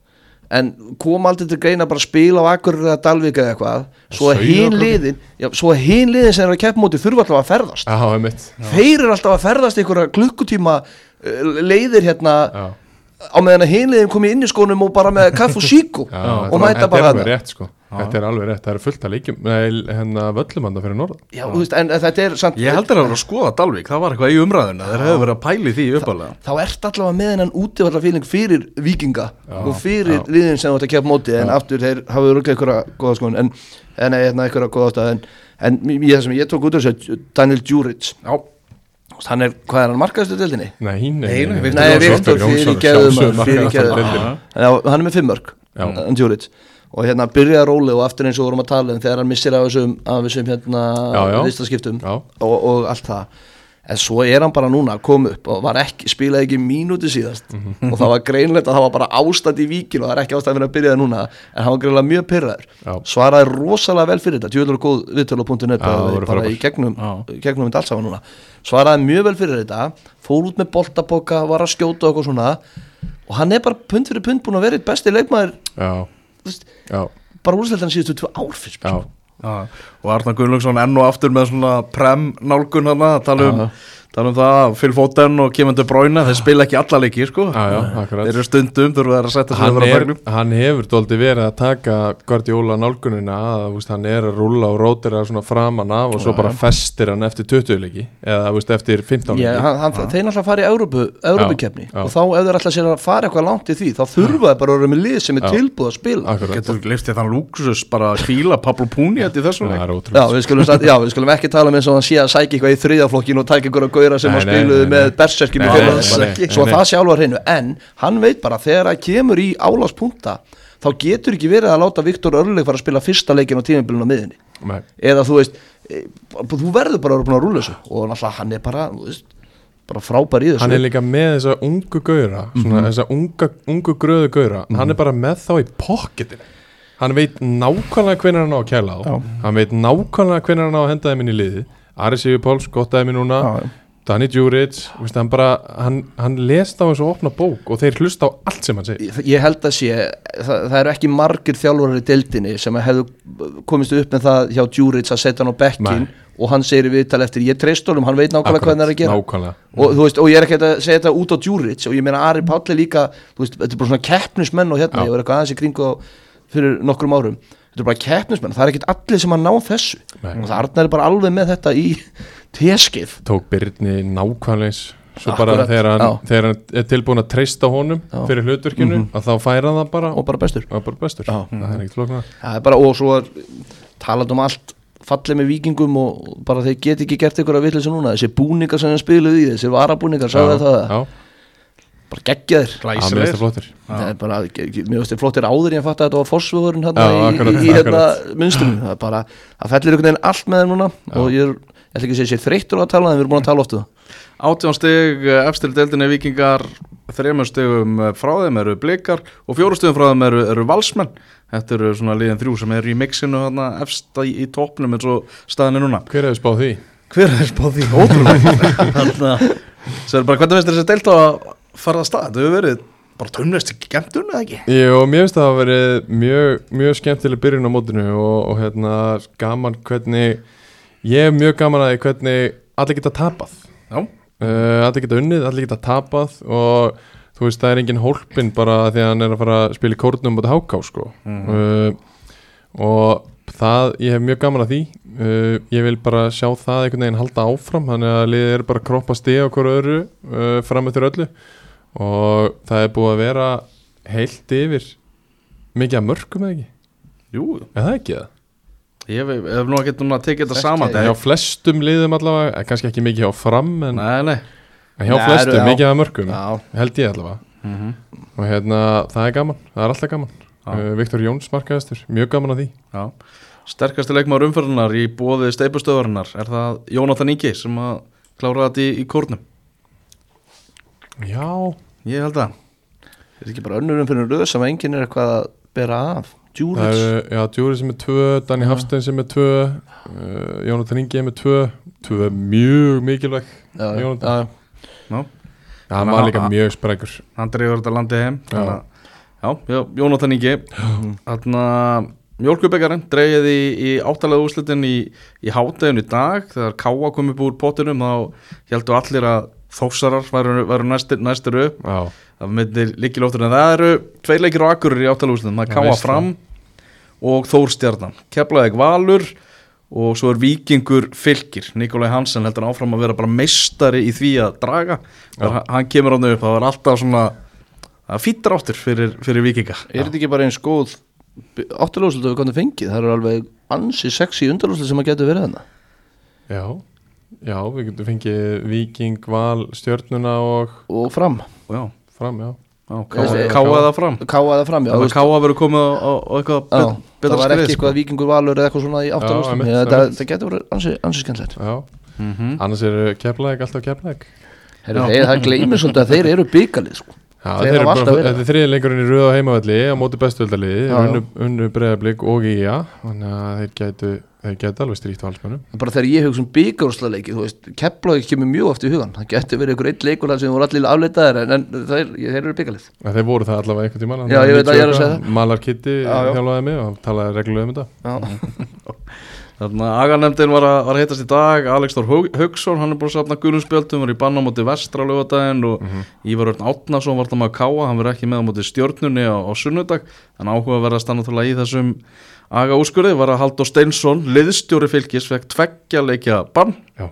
S3: en kom aldrei til greina bara að spila á Akureyri eða Dalvík eða eitthvað svo að hin liðin já, svo að hin liðin sem er að keppa móti þurfa alltaf að ferðast
S2: Já, einmitt
S3: þeir eru alltaf að ferðast einhverja klukkutíma uh, leiðir hérna
S2: Já,
S3: á meðan að hin liðin komi inn í skónum og bara með kaff og síku
S2: já
S3: og mæta
S2: þetta
S3: bara
S2: er alveg rétt sko Þetta er alveg rétt, það eru fullt að leikjum hérna völlumanda fyrir norðan
S3: já, þú veist, en, en þetta er samt,
S1: Ég heldur að það var að skoða Dalvík, það var eitthvað í umræðuna þeir hefur verið að pæli því uppalega
S3: þá ert allavega með hennan útivallafíling fyrir vikinga
S2: Já,
S3: og fyrir
S2: já.
S3: liðin sem þú ætti að keppa móti en aftur þeir hafa örgulega einhverja góða skoðun en, en hérna einhverja góða ástæð en, en ég, sem ég tók út af þessu Daniel Djuric
S1: Já,
S3: hann er, hvað er hann markaðist í deildinni?
S2: Nei, nei,
S1: Nei, nei, Viktor
S3: Nei,
S1: Jónsson.
S3: Viktor fyrirgefðu fyrirgefðu hann er með fimm mörk
S2: Já.
S3: hann Djuric og hérna byrjaði róli og aftur eins og vorum að tala um þegar hann missir af þessum, af þessum hérna
S2: Já, já.
S3: listaskiptum
S2: Já.
S3: og, og allt það en svo er hann bara núna að koma upp og var ekki, spilaði ekki mínúti síðast og það var greinlegt að það var bara ástand í víkin og það er ekki ástand fyrir að byrjaði núna en hann var greinlega mjög pyrraður
S2: Já.
S3: svaraði rosalega vel fyrir þetta tjóðlega góð viðtölu á punktu net
S2: Já, það
S3: bara,
S2: voru
S3: bara
S2: frábær.
S3: í gegnum,
S1: Já.
S3: gegnum þetta alls saman núna svaraði mjög vel fyrir þetta fór út með boltaboka, var að skjóta og eitthvað svona og hann er bara pund fyrir pund búin að vera eitt besti leikmaður
S2: Já,
S3: þú veist,
S2: já,
S3: bara úrslitan síðustu tvö ár fyrst
S2: já
S1: Já, og Arnar Gunnlaugsson enn og aftur með svona prem nálgun hana, tala um, tala um það Phil Foden og Kevin De Bruyne þeir spila ekki alla leiki sko
S2: Já, já, akkurat
S1: þeir eru stundum, þurfa þeir að setja sig
S2: hann,
S1: yfir á
S2: er,
S1: bekknum.
S2: hann hefur dóldi verið að taka Guardiola nálgunina að veist, hann er að rúlla og rótira svona framan af og svo bara festir hann eftir tuttugu leiki eða veist, eftir fimmtán
S3: Já,
S2: leiki
S3: hann, hann, þeir náttúrulega fara í Evrópu, Evrópukefni
S2: Já, já.
S3: og þá ef þeir ætla sér að fara eitthvað langt í því þá þurfa þeir bara að vera með lið sem er
S2: Já.
S3: tilbúð að spila
S2: Akkurat.
S1: Getur liftið þann lúksus bara að kvíla Pablo Puniet í þessum
S2: Það
S1: leik
S2: er
S3: Já,
S2: ótrúlega
S3: við skulum, satt, já, við skulum ekki tala með eins og hann sé að sækja eitthvað í þriðaflokkin og tækja einhverja gauðra sem
S2: Nei,
S3: að
S2: nei,
S3: spiluðu
S2: nei,
S3: með
S2: nei.
S3: berserkjum í
S2: Nei,
S3: fyrra
S2: nei, nei,
S3: svo
S2: nei,
S3: það sjálfar hreinu en hann veit bara þegar það kemur í álagspunkta þá getur ekki verið að láta Viktor Örlyg fara að spila fyrsta leikin á tímabilinu á miðinni
S2: Nei.
S3: eða þú veist e, þú verður bara að vera búin að rúlla þessu og náttúrulega hann er bara þú veist, bara frábær í þessu
S2: Hann er líka með þessa ungu gauðra svona þessa unga, ungu gröðu gauðra hann er bara með þá í pocketinu hann veit nákvæmlega hvenær hann á að kæla á
S3: Já.
S2: hann veit nákvæmlega hvenær hann á að henda þeim inn í liði Ari Sigur Páls, gott dæmi núna
S3: Já.
S2: Danny Djuric, veist, hann bara hann, hann lest á þessu opna bók og þeir hlusta á allt sem hann segir
S3: Ég- ég held að sé það, það eru ekki margir þjálfarar í deildinni sem hefðu komist upp með það hjá Djuric að setja hann á bekkin
S2: Nei.
S3: og hann segir í viðtal eftir ég treyst honum, hann veit nákvæmlega hvað hann er að gera
S2: nákvæmlega
S3: og, þú veist, og ég er ekki að segja þetta út á Djuric og ég meina Ari Páll er líka þú veist, þetta er bara svona keppnismenn og hérna
S2: Já.
S3: ég var eitthvað aðeins í kringu á fyrir nokkrum árum þetta er bara keppnismenn, það er ekkit allir sem að ná þessu
S2: Nei.
S3: og það Arnar er bara alveg með þetta í teskið
S2: tók Birni nákvæmlega eins svo
S3: Akkurat,
S2: bara þegar hann,
S3: já.
S2: þegar hann er tilbúin að treysta honum
S3: Já.
S2: fyrir hlutverkinu að þá færa hann það bara
S3: og bara bestur
S2: og bara bestur
S3: Já.
S2: það er ekkert flóknar
S3: það er bara, og svo er talað um allt fallið með vikingum og bara þeir get ekki gert einhverja vitleysu núna þessi búningar sem þeir spiluð í, þessi varabúningar sagði það,
S2: já,
S3: bara geggjaðir
S2: það er
S1: Glæsilegir.
S2: mest flottir
S3: það er bara, mér veist þér flottir áður en ég fatt að þetta var forsvöðurinn hérna
S2: Já,
S3: í,
S2: akkurat,
S3: í, í hérna
S2: akkurat.
S3: munstrinu, það er bara það fellir einhvern veginn allt með þeim núna og ég er, ég ætla ekki að segja sér þreyttur á að tala en við erum búin að tala oftu
S1: átján stig efstir deildinni Víkingar þremur stigum frá þeim eru Blikar og fjóru stigum frá þeim eru, eru Valsmenn þetta eru svona liðin þrjú sem eru í mixinu þarna efsta í, í toppnum eins og staðinni núna
S2: hver hefur spáð því?
S1: hver er spáð því? Ótrúlega það er bara hvernig veist þessi deild á að fara að stað þetta hefur verið bara tónlist ekki gemtun eða ekki
S2: Jú, mér finnst það að verið mjög, mjög skemmtileg byrjun á mótinu og, og hérna gaman hvernig ég er mjög gaman að því hvernig allir geta tapað
S1: já,
S2: uh, allir geta unnið, allir geta tapað og þú veist það er engin hólpin bara því að hann er að fara að spila í kórnum mot Háká sko uh, og það, ég hef mjög gaman að því uh, ég vil bara sjá það einhvern veginn halda áfram þannig að liðið er bara að kroppa stig á hverju öðru uh, fram eftir öllu og það er búið að vera heilt yfir mikið að mörkum eða ekki,
S1: jú,
S2: er það ekki það?
S1: ég hef, hef nú ekki núna að tekið þetta
S3: Flest
S1: saman
S3: ekki.
S2: Hjá flestum liðum allavega, eh, kannski ekki mikið hjá fram en,
S1: nei, nei
S2: en hjá
S3: Nei,
S2: flestum
S3: já.
S2: mikið að mörkum
S3: já,
S2: held ég allavega
S1: mm -hmm.
S2: og hérna það er gaman, það er alltaf gaman
S1: Já.
S2: uh, Viktor Jóns markaðistur, mjög gaman að því
S1: já sterkasti leikmaður umferðunar í boði steipustöðurinnar er það Jónatan Ingi sem að klára þetta í, í kórnum
S2: Já,
S1: ég held að
S3: þetta er ekki bara önnurum fyrir röð sem enginn er eitthvað að bera af
S2: það
S3: Djuric,
S2: eru, já, Djúri sem er tvö, Danni
S3: Já.
S2: Hafstein sem er tvö uh, Jónatan Ingi er með tvö tvö mjög mikilvæg
S3: já, já,
S2: Jónatan.
S3: já,
S2: Já, hann var líka mjög sprækur
S1: hann dreifur þetta landið heim
S2: Já.
S1: þannig að já, Já, já, Jónatan Ingi Þarna Mjólkurbikarinn dreigið í, í áttalega úrslitin í, í hádeginu í dag þegar Káa kom upp úr pottinum þá heldur allir að Þórsarar væru, væru næstir, næstir upp
S2: Já.
S1: það myndir líkilóttur en það eru tvei leikir á Akureyri í áttalega úrslitin það er Káa Fram og Þórstjarnan Keflavík Valur og svo er Víkingur Fylkir Nikolaj Hansen heldur áfram að vera bara meistari í því að draga hann kemur á nöðu upp, það var alltaf svona það fýttir áttur fyrir, fyrir Víkinga
S3: Er þetta ekki bara eins góð áttalúslut við komum fengið, það eru alveg ansi sexy undarlúslut sem að getur verið þarna
S2: Já, já, við getum fengið Víking, Val, Stjörnuna og
S3: og Fram
S1: Já,
S2: Fram, já
S1: já Káa það fram
S3: Káa það fram, já
S1: Það var Káa verið komið á, á, á eitthvað bet,
S3: Já,
S1: betra
S3: það var
S1: skrið
S3: ekki eitthvað Víkingur Valur eða eitthvað svona í áttalúslut
S2: einmitt,
S3: það,
S2: einmitt.
S3: það getur verið ansi, ansi skemmtilegt
S2: Já,
S1: mm-hmm.
S2: annars eru Keflavík alltaf Keflavík
S3: Heru, þeir, Það gleymir svolítið að þeir eru byggalið sko.
S2: Já,
S3: Þeir
S2: þeir eru
S3: hafa alltaf
S2: bara,
S3: verið
S2: þetta er þriði leikurinn í röð á heimavalli á móti bestuöldaliði,
S3: Já, já.
S2: unnu, unnu Breiðablik og í ja, þannig að þeir gætu þeir gætu alveg stríkt valsmönnum
S3: Bara þegar ég hugsa um byggarúrslaleiki þú veist, Keflavík kemur mjög oft í hugan það getur verið einhver eitt leikur þar sem voru allir afleitaðir en, en þeir, þeir eru byggalið
S2: en þeir voru það allavega einhvern tímann
S3: Já, ég veit að ég er að segja það.
S2: Malar Kitty
S3: Já, já.
S2: þjálfaði mig og talaði reglulega um þetta
S3: Já,
S1: Þannig að Aganemndin var að, var að heitast í dag Alex Þór Hauksson, hann er búin að safna gulumspjöldum var í banna á móti Vestra á laugardaginn og
S2: Mhm.
S1: Ívar Örn Átnason var það með að Káa hann verið ekki með á móti Stjörnunni á, á sunnudag þannig áhuga verið að stanna til að í þessum Aga úrskurði var að Halldór Steinsson liðstjóri Fylkis fekk tveggja leikja bann
S2: Já,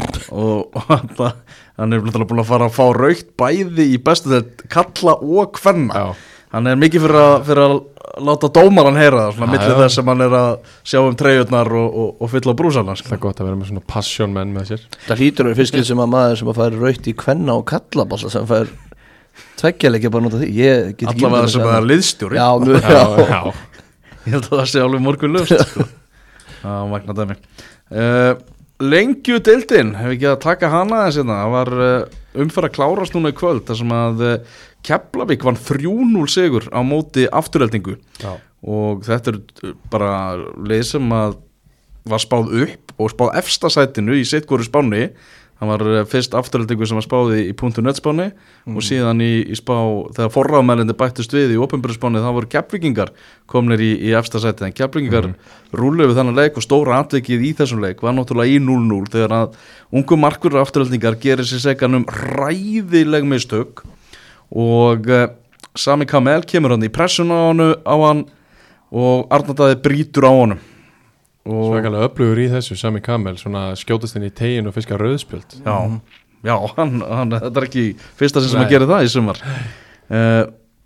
S1: og, og hann, hann er búin að fara að fá raukt bæði í bestu þetta kalla og kvenna
S2: já,
S1: hann er mikið fyrir að, fyrir að láta dómaran heyra það svona
S2: Já,
S1: millir
S2: já.
S1: þess sem hann er að sjá um treyjurnar og, og, og fylla á brúsana sko.
S2: það er gott að vera með svona passion menn með sér
S3: það hlýtur að vera fyrst skil sem að maður sem að færi raukt í kvenna og kallaballa sem fær tveggjarleikja bara nota því ég get ekki
S1: allavega
S3: ímyndað
S1: sem
S3: mér
S1: að
S3: það.
S1: liðstjóri
S3: Já, nú,
S2: Já,
S3: já.
S2: já,
S1: ég held að það sé alveg morgun löst sko. það var magna dæmi uh, lengju deildin hef ekki að taka hana þess að það var uh, umferð að klárast núna í kvöld þar sem að uh, Keflavík vann þrjú núll sigur á móti afturheldingu
S2: já,
S1: og þetta er uh, bara leið sem að var spáð upp og spáð efsta sætinu í sitt hvoru spáni hann var uh, fyrst afturheldingu sem var spáði í .net spáni og síðan í, í spá þegar forráðmælindi bættust við í opinberu spáni þá voru Keflvíkingar komnir í, í efsta sæti en Keflvíkingar mm. rúluðu þennan leik og stóra atvikið í þessum leik var náttúrulega í núll núll þegar að ungu markverður afturheldingar gerir sér segan um ræðileg mistök og uh, Sami Kamel kemur hann í pressuna á hann, á hann og Arnardaði brýtur á honum og
S2: svakalega öflugur í þessu Sami Kamel, svona skjótast inn í tegin og fiska rauðspjöld
S1: já, já hann, hann, þetta er ekki fyrsta sinn sem
S2: Nei.
S1: að gera það í sumar uh,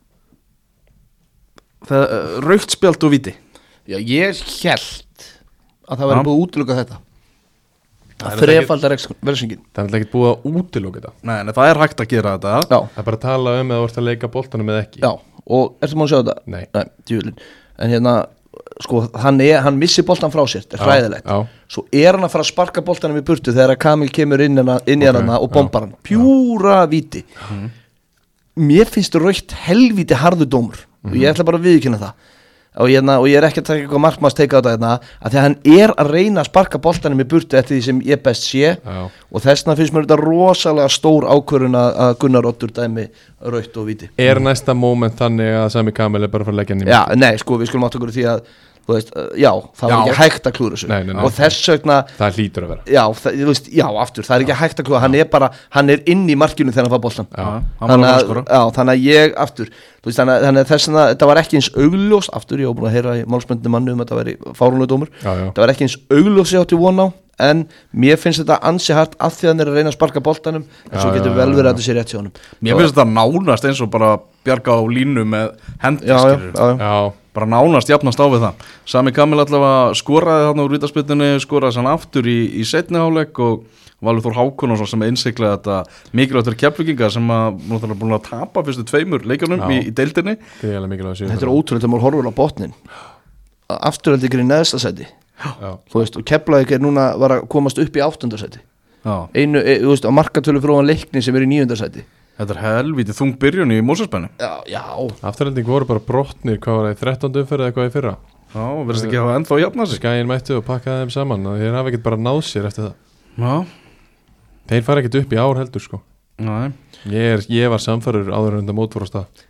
S1: það uh, raukt spjald og viti
S3: Já, ég held að það væri
S1: Já.
S3: búið að útiloka þetta
S2: Það
S3: að
S2: er
S3: þrefaldar versingin
S2: það er alltaf ekkert búið að útiloka þetta
S1: Nei, en það er hægt að gera þetta
S3: Já,
S2: það er bara að tala um eða þú ert að leika boltanum eða ekki
S3: já, og ertu mánu að sjá þetta?
S2: Nei.
S3: Nei, djúlin En hérna, sko, hann, er, hann missi boltan frá sér, þetta er hræðilegt
S2: já,
S3: Svo er hann að fara að sparka boltanum í burtu þegar að Kamil kemur inn, hana, inn í
S2: Ok,
S3: hana og
S2: já,
S3: bombar hann Pjúra víti Mér finnst raukt helvíti harður dómur og ég ætla bara að viðkynna það og, hérna, og ég er ekki að taka eitthvað markmanns teika á þetta hérna, að því að hann er að reyna að sparka boltanum í burtu eftir því sem ég best sé
S2: já,
S3: og þessna finnst mér þetta rosalega stór ákvörun að að Gunnar Oddur dæmi raukt og víti
S2: er næsta moment þannig að Sami Kamel er bara að fara að leggja hann í
S3: Já, nei, sko, við skulum átt okkur því að þú veist, uh, já, það var
S1: Já.
S3: ekki hægt að klúra þessu
S2: Nei, nei, nei.
S3: og þess vegna,
S2: það hlýtur að vera
S3: já, það, þú veist, já, aftur það er ekki hægt að klúra, hann er bara, hann er inn í markinu þegar hann fær boltan
S2: Já.
S1: hann var
S3: þannig
S1: að
S3: að,
S1: skora
S3: já, þannig að ég, aftur þú veist, þannig, að- þannig að þess að þetta var ekki eins augljós aftur, ég var búin að heyra í málsmyndinu manni um að þetta veri fárunlega dómur,
S2: já, já,
S3: þetta var ekki eins augljós ég átti von á, en mér finnst þetta ansi hart af því að hann er að reyna að sparka boltanum en
S2: Já,
S3: svo getur
S2: já,
S3: vel
S2: já,
S3: verið
S2: já.
S3: að þetta sé rétt hjá honum
S1: Mér finnst þetta nánast eins og bara bjarga á línu með hendi
S3: já, já,
S1: skilurðu.
S3: já, já.
S2: já,
S1: bara nánast jafnast á við það Sami Kamil allavega skoraði þarna úr vítaspyrnunni skoraði sann aftur í, í seinni hálfleik og Valur Þór Hákonarson sem er innsiklaði þetta mikilvægt fyrir Keflvíkingar sem að náttúrulega búin að tapa fyrstu tveimur leikjunum
S2: Já.
S1: í, í deildinni
S2: greiðlega mikilvæg sigur
S3: Þetta er ótrúlega þegar maður horfur á botnin afturhaldið í neðsta sæti
S2: já,
S3: þú veist, og Keflavík er núna var að komast upp í áttundasæti
S1: Já.
S3: einu, e, þú veist, á markatölu frá hann leikni sem er í níundasæti
S1: Þetta er helvítið þung byrjun í Mósesbenni
S3: já, já,
S2: afturhending voru bara brotnir hvað var það í þrettándu umferð eða eitthvað í fyrra
S1: Já, verðist ekki að hafa ennþá jafna sig
S2: skæin mættu og pakkaði þeim saman og þeir hafa ekkert bara náð sér eftir það
S1: Já,
S2: þeir fara ekkert upp í ár heldur sko
S1: næ
S2: ég, er, ég var samfærur áður en þetta mót voru á stað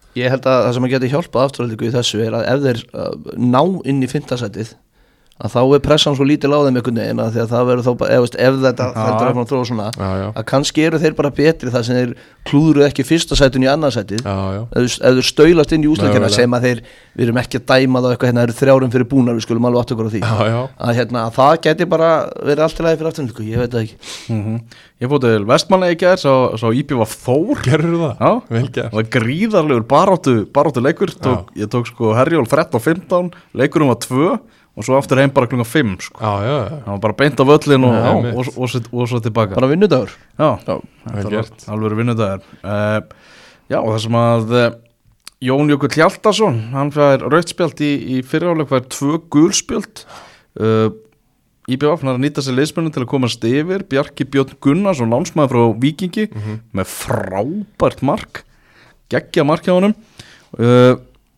S3: Ég held að það sem að geti hjálpað afturhaldingu í þessu er að ef þeir uh, ná inn í fimmta sætið að þá er pressan svo lítil á þeim einhvern veginn að því að það verður þá bara, ef, ef þetta heldur að þróa svona,
S2: já, já.
S3: að kannski eru þeir bara betri þar sem þeir klúðru ekki fyrsta sætun í annað sætið, ef þeir stöylast inn í úsleikina sem að þeir, við erum ekki að dæma þá eitthvað, hérna eru þrjárum fyrir búnar, við skulum alveg átt okkur á því,
S2: já, já.
S3: að hérna að það geti bara verið allt í lagi fyrir afturhaldingu, ég veit það ekki.
S1: Mm-hmm. Ég fór til Vestmannaeyja í gær, sá, sá í bí var Þór.
S2: Gerður það?
S1: Já,
S2: vel gert.
S1: Það var gríðarlegur baráttu, baráttu leikur, tók, ég tók sko Herjólf þrettán og fimmtán, leikurum var tvö og svo aftur heim bara klunga fimm sko.
S2: Já, já, já.
S1: Það var bara beint á völlin og,
S2: Já,
S1: og, og, og, og, og svo tilbaka.
S3: Bara vinnudagur.
S1: Já,
S3: Já,
S1: þetta
S2: vel
S1: var
S2: gert.
S1: alveg vinnudagur. Uh, já, og það sem að uh, Jón Jökull Hjaltason, hann fær rautt spjald í, í fyriráleik, fær tvö gulspjöld. Uh, í bí ef hann er að nýta sér liðsmennum til að komast yfir. Bjarki Björn Gunnarsson, lánsmaður frá Víkingi,
S2: Mhm.
S1: með frábært mark, geggja mark hjá honum. Uh,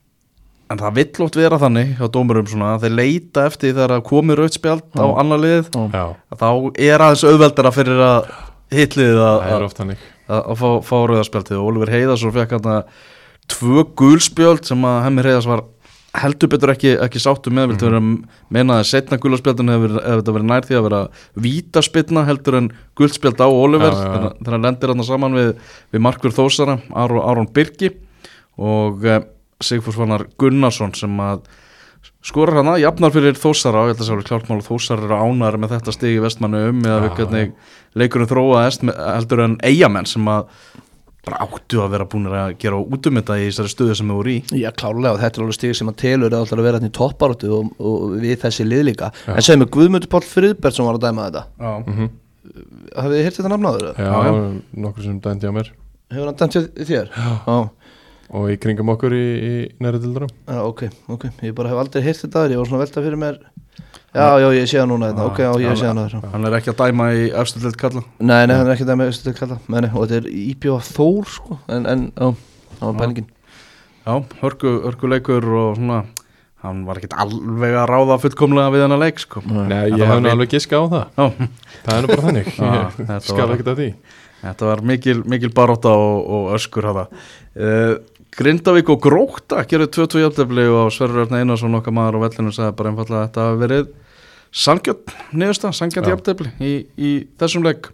S1: En það vill oft vera þannig hjá dómurum svona að þeir leita eftir þegar að komi rautt spjald á annar liðið,
S2: Já,
S1: þá er aðeins auðveldara fyrir að hitliðið að,
S2: það er
S1: að,
S2: oft hannig.
S1: að, að fá, fá rauðarspjaldið og Oliver Heiðarsson fekk hann að tvö gulspjöld sem að Hemmi Heiðars var heldur betur ekki, ekki sáttu með, viltu vera að meina að setna gulspjaldinu hefur þetta verið nær því að vera vítaspyrna heldur en gulspjald á Oliver,
S2: Já, já, já.
S1: þegar hann lendir hann saman við, við Markvör Þórsara, Aron, Aron Birki og Sigfús Fannar Gunnarsson sem að skorar hana, jafnar fyrir Þórsara og ég held að það er klárt mál að Þórsara eru ánægðir með þetta stig í Vestmannu um eða við hvernig leikurinn þróaðist heldur en Eyjamenn sem að bara áttu að vera búinir að gera út um þetta í þessari stöðu sem við voru í.
S3: Já, klárlega, og þetta er alveg stig sem að telur að alltaf að vera hérna í topparáttu og, og við þessi lið líka.
S2: Já.
S3: En segir mig, Guðmundur Páll Friðbertsson var að dæma þetta.
S1: Já.
S2: Mhm.
S3: Hafið þið heyrt þetta nafn áður?
S2: Já,
S1: Já,
S2: nokkur sem dændi á mér.
S3: Hefur hann dæmt hjá þér? Já.
S2: Og í kringum okkur í, í næri dildurum.
S3: Já, ok, ok, ég bara hef aldrei heyrt þetta áður, ég var svona að velta fyrir mér. Já, já, ég sé hann núna þetta, ok, já, ég sé hann áður.
S1: Hann er ekki að dæma í efstu deild kalla.
S3: Nei, nei, hann er ekki dæma eftir kalla, nei, nei, og þetta er íbjóða Þór, sko, en, en, já, það var pælingin.
S1: Já, hörku, hörku leikur og svona, hann var ekkert alveg að ráða fullkomlega við hennar leik sko.
S2: Nei, ég
S1: Þetta
S2: hef
S1: var
S2: nú
S1: vi-
S2: alveg giska á það.
S1: Já,
S2: Það er nú bara þannig.
S1: Já,
S2: Ég
S1: þetta
S2: skal
S1: var-
S2: ekkert að því.
S1: þetta var mikil, mikil baróta og, og öskur hafa. Uh, Grindavík og Grótta gerðu tvö tvö jafntefli og Sverrir Örn Einarsson okkar maður á vellinu sagði bara einfallega að þetta hafi verið sanngjarn niðursta, sanngjarn
S2: Já.
S1: jafntefli í, í þessum leik.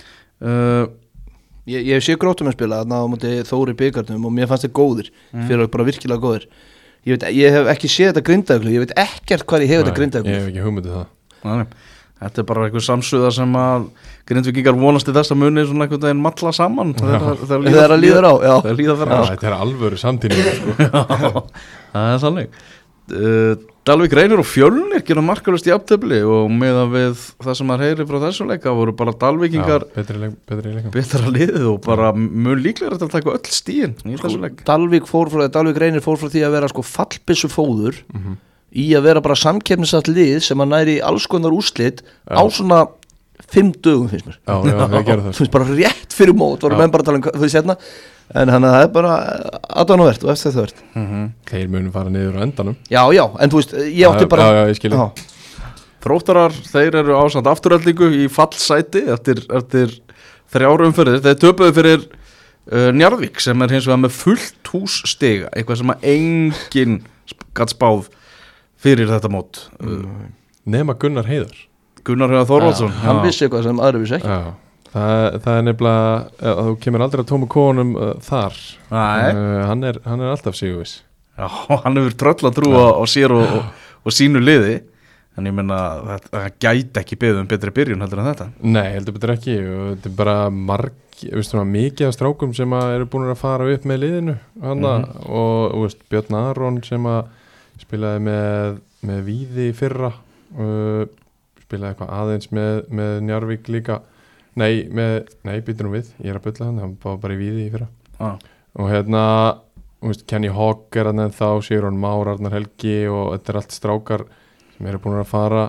S1: Uh,
S3: Ég, ég sé Gróttum að spila þarna á móti Þóri byggarnum og mér fannst þeir góðir, fyrir bara virkilega góðir. Ég, veit, ég hef ekki séð þetta Grindavík, ég veit ekkert hvað ég hef þetta
S2: Nei,
S3: Grindavík.
S2: Ég hef ekki hugmyndið það.
S1: Nei, þetta er bara einhver samsuða sem að Grindvíkingar vonast í þess að muni svona einhvern veginn matla saman þegar
S3: Þegar það líður á, já.
S1: þegar líða
S2: Já,
S1: fyrir á.
S2: þetta er alvöru samtíning sko.
S1: Já, það er sannleik. uh, Dalvík Reynir og Fjölnir gera markalust í aftöfli og meðan við það sem maður heyri frá þessum leika voru bara Dalvíkingar
S2: Já, betri, leik, betri leikum.
S1: betra liðið og bara mun líklega til að taka öll stíin í þessum leik.
S3: Dalvík fór frá, Dalvík Reynir fór frá því að vera sko fallbissu fóður
S2: Mhm.
S3: í að vera bara samkeppnisatt lið sem að næri alls konar úrslit á
S2: Já.
S3: svona fimm dögum finnst mér.
S2: Já, já, það gerði það.
S3: Þú veist bara rétt fyrir mót voru
S2: Já.
S3: menn bara að tala um hvað- þú veist hérna, en hann það er bara aðdánavert og eftir það verð.
S1: Mm-hmm.
S2: Þeir munum fara niður á endanum.
S3: Já, já, en þú veist, ég átti
S2: Já,
S3: bara
S2: já, já, ég skil.
S3: Já.
S1: Þróttarar, þeir eru ásand afturöldingu í fallsæti eftir, eftir þrjára umferðir. Þeir töpuðu fyrir uh, Njarðvík sem er hins vegar með fullt hús stiga, eitthvað sem að enginn gat spáð fyrir þetta mót. Uh,
S2: Nema Gunnar Heiðar.
S1: Gunnar Heiðar Þorvaldsson.
S3: Hann vissi eitthvað sem aðri vissi ekki.
S2: Já, það, það er nefnilega að þú kemur aldrei að tóma konum uh, þar.
S1: Nei,
S2: Uh, hann, er, hann er alltaf sigurviss.
S1: já, hann hefur tröll að trúa á sér og, og, og sínu liði, en ég menna að það gæti ekki beðið um betri byrjun heldur en þetta.
S2: Nei, heldur betur ekki. Og þetta er bara marg, veistu, mikið af strákum sem að eru búin að fara upp með liðinu hana,
S1: Mhm.
S2: og þú veist, Björn Aron sem að spilaði með, með Víði í fyrra, uh, spilaði eitthvað aðeins með, með Njarvík líka. Nei, með, nei, býtur nú við, ég er að bulla hann, hann var bara í Víði í fyrra.
S1: Ah.
S2: Og hérna, þú veist, Kenny Hogg er hann en þá, Sigurjón Már, Arnar Helgi og þetta er allt strákar sem eru búin að fara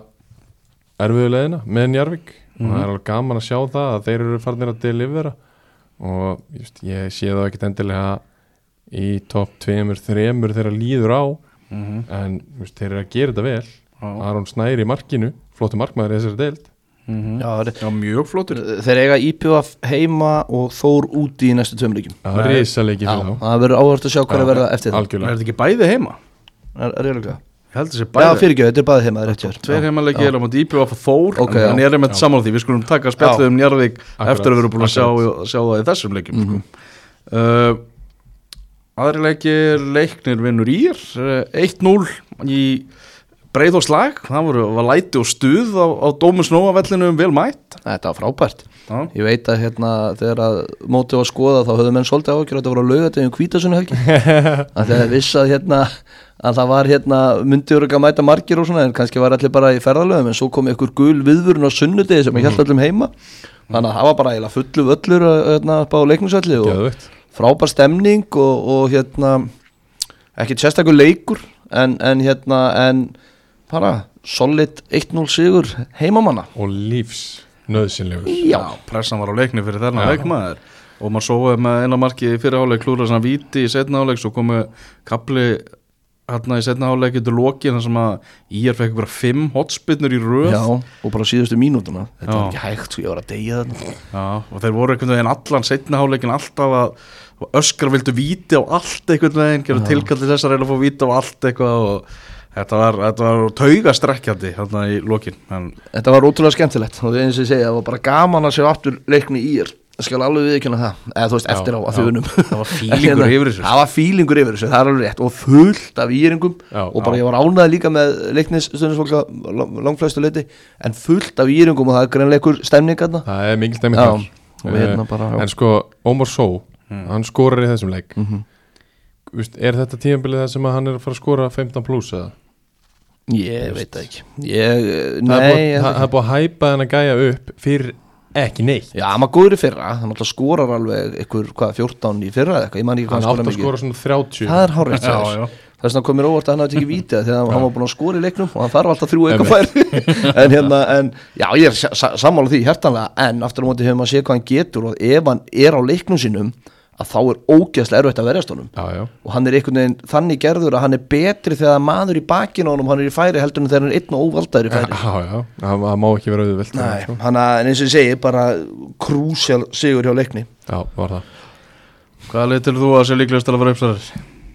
S2: erfiðu leiðina með Njarvík.
S1: Mhm.
S2: Og það er alveg gaman að sjá það að þeir eru farnir að delivera og just, ég sé það ekkert endilega í topp tveimur, þremur þeirra líður á,
S1: Mm-hmm.
S2: en just, þeir eru að gera þetta vel.
S1: Já.
S2: Aron Snær í markinu, flottu markmaður í þessari deild.
S1: mm-hmm.
S3: Já,
S1: Já, mjög flottur.
S3: þeir eiga I P V F heima og Þór úti í næstu tveim leikjum.
S2: Það er risaleiki fyrir þá.
S3: Það verður áhört að sjá hvað að verða eftir það.
S1: Er
S2: Algjörlega.
S1: þetta ekki bæði heima?
S3: Er, er ég
S1: Ég held þessi
S3: Já,
S1: bæði.
S3: fyrirgjöf, þetta er bæði heima, það er rétt hjá þér.
S1: Tveir heimalegi er á móti I P V F og Þór,
S3: Ok,
S1: en
S3: já.
S1: ég er með saman því, við skulum taka spjallið um Njarðvík
S2: Akkurat,
S1: eftir að við erum búin að sjá,
S2: akkurat.
S1: sjá það í þessum leikjum.
S3: Mhm.
S1: sko. uh, Aðri leikir, Leiknir vinnur í uh, eitt núll í Breiðholtslag, það voru, var læti og stuð á, á Dómus Nóa-vellinu vel mætt.
S3: Þetta var frábært.
S1: Já.
S3: Ég veit að hérna þegar að mótið var að skoða þá höfðu menn svolítið áhyggjur að þetta voru að lauga þetta um Hvítasunni helgi. að þegar vissi að hérna að það var hérna myndi að mæta margir og svona en kannski var allir bara í ferðalöfum en svo kom ykkur gul viðvörun á sunnudegi sem ég held öllum heima. Þannig að það var bara eiginlega fullu völlur hérna upp á Leiknisvelli og
S2: Geðveikt.
S3: frábær stemning og, og hérna ekki sérstakur leikur en, en hérna en bara solid eitt núll sigur heimamanna.
S2: Og lífs nöðsynlegur.
S1: Já, pressan var á Leikni fyrir þennan
S2: Já.
S1: leikmaður og maður sóði með eina marki í fyrri hálfleik klúra svona víti í seinna hálfleik svo komu kapli hérna í seinna hálfleik til lokin þar sem að í er fekk bara fimm hotspinnur í röð.
S3: Já, og bara síðustu mínútuna. Þetta
S1: Já.
S3: var ekki hægt, sko, ég var að deyja þarna.
S1: Já, og þeir voru einhvern veginn allan seinna hálfleikin alltaf að og öskar vildu víti á allt einhvern veginn, gerðu tilkalli þess að reyna að fá víti á allt eitthvað og þetta var, þetta var taugastrekkjandi hérna í lokin. En
S3: Þetta var ótrúlega skemmtilegt og eins og ég segja, það var bara gaman að sjá aftur Leikni í er. Það skal alveg viðurkenna það, eða þú veist,
S2: Já,
S3: eftir á að
S2: já.
S3: þjóðunum.
S1: það var fílingur yfir þessu.
S3: Það var fílingur yfir þessu, það er alveg rétt og fullt af íringum
S2: Já,
S3: og bara
S2: já.
S3: ég var ánæði líka með Leiknis stundisfólka langflæstu leiti en fullt af íringum og það er greinleikur stemning þarna.
S2: Það er mikil stemming
S3: Já,
S2: þar.
S3: og hérna bara, já.
S2: En sko, Ómar Só, hann skorar í þessum leik.
S3: Mhm.
S2: Vist, Er þetta tímabilið það sem að hann er að fara að skora fimmtán pluss eða?
S3: Ég veit það ekki. Ég,
S2: Það er
S3: nei,
S2: búið-
S3: ég
S2: það það er búið að hæpa þennan gæja upp fyrir ekki neitt.
S3: Já, hann var góður í fyrra, hann alltaf skorar alveg ykkur, hvað, fjórtán í fyrra eða eitthvað, ég man ekki hvað
S2: Hann
S3: hann
S2: átt
S3: skorar
S2: að
S3: mikið.
S2: skora svona þrjátíu.
S3: Það er hárrétt
S1: Já,
S3: hjá þér.
S1: já.
S3: Þess vegna kom mér óvart að hann hafði ekki vítið þegar hann var búin að skora í leiknum og hann þarf alltaf þrjú aukafæri en hérna, en já, ég er sa- sa- sammála því hjartanlega, en aftur á móti hefur maður séð hvað hann getur og ef hann er á leiknum sínum að þá er ógeðslega erfitt að verjast honum
S2: Já, já.
S3: og hann er einhvern veginn þannig gerður að hann er betri þegar maður í bakinu á honum, hann er í færi heldur en þegar hann er einn og óvaldaður í
S2: Já,
S3: færi
S2: já, það það má ekki vera auðvelt.
S3: Nei,
S2: Sko.
S3: hann að, en eins og ég segi, bara krúsjál sigur hjá leikni.
S2: Já, var það.
S1: Hvaða leið til þú að sé líklegast til að vera uppstæðar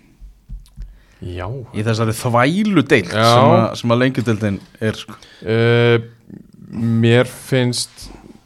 S2: Já.
S1: í þessari þvælu deild
S2: Já.
S1: sem að, sem að lengjudeildin er sko.
S2: Uh, mér finnst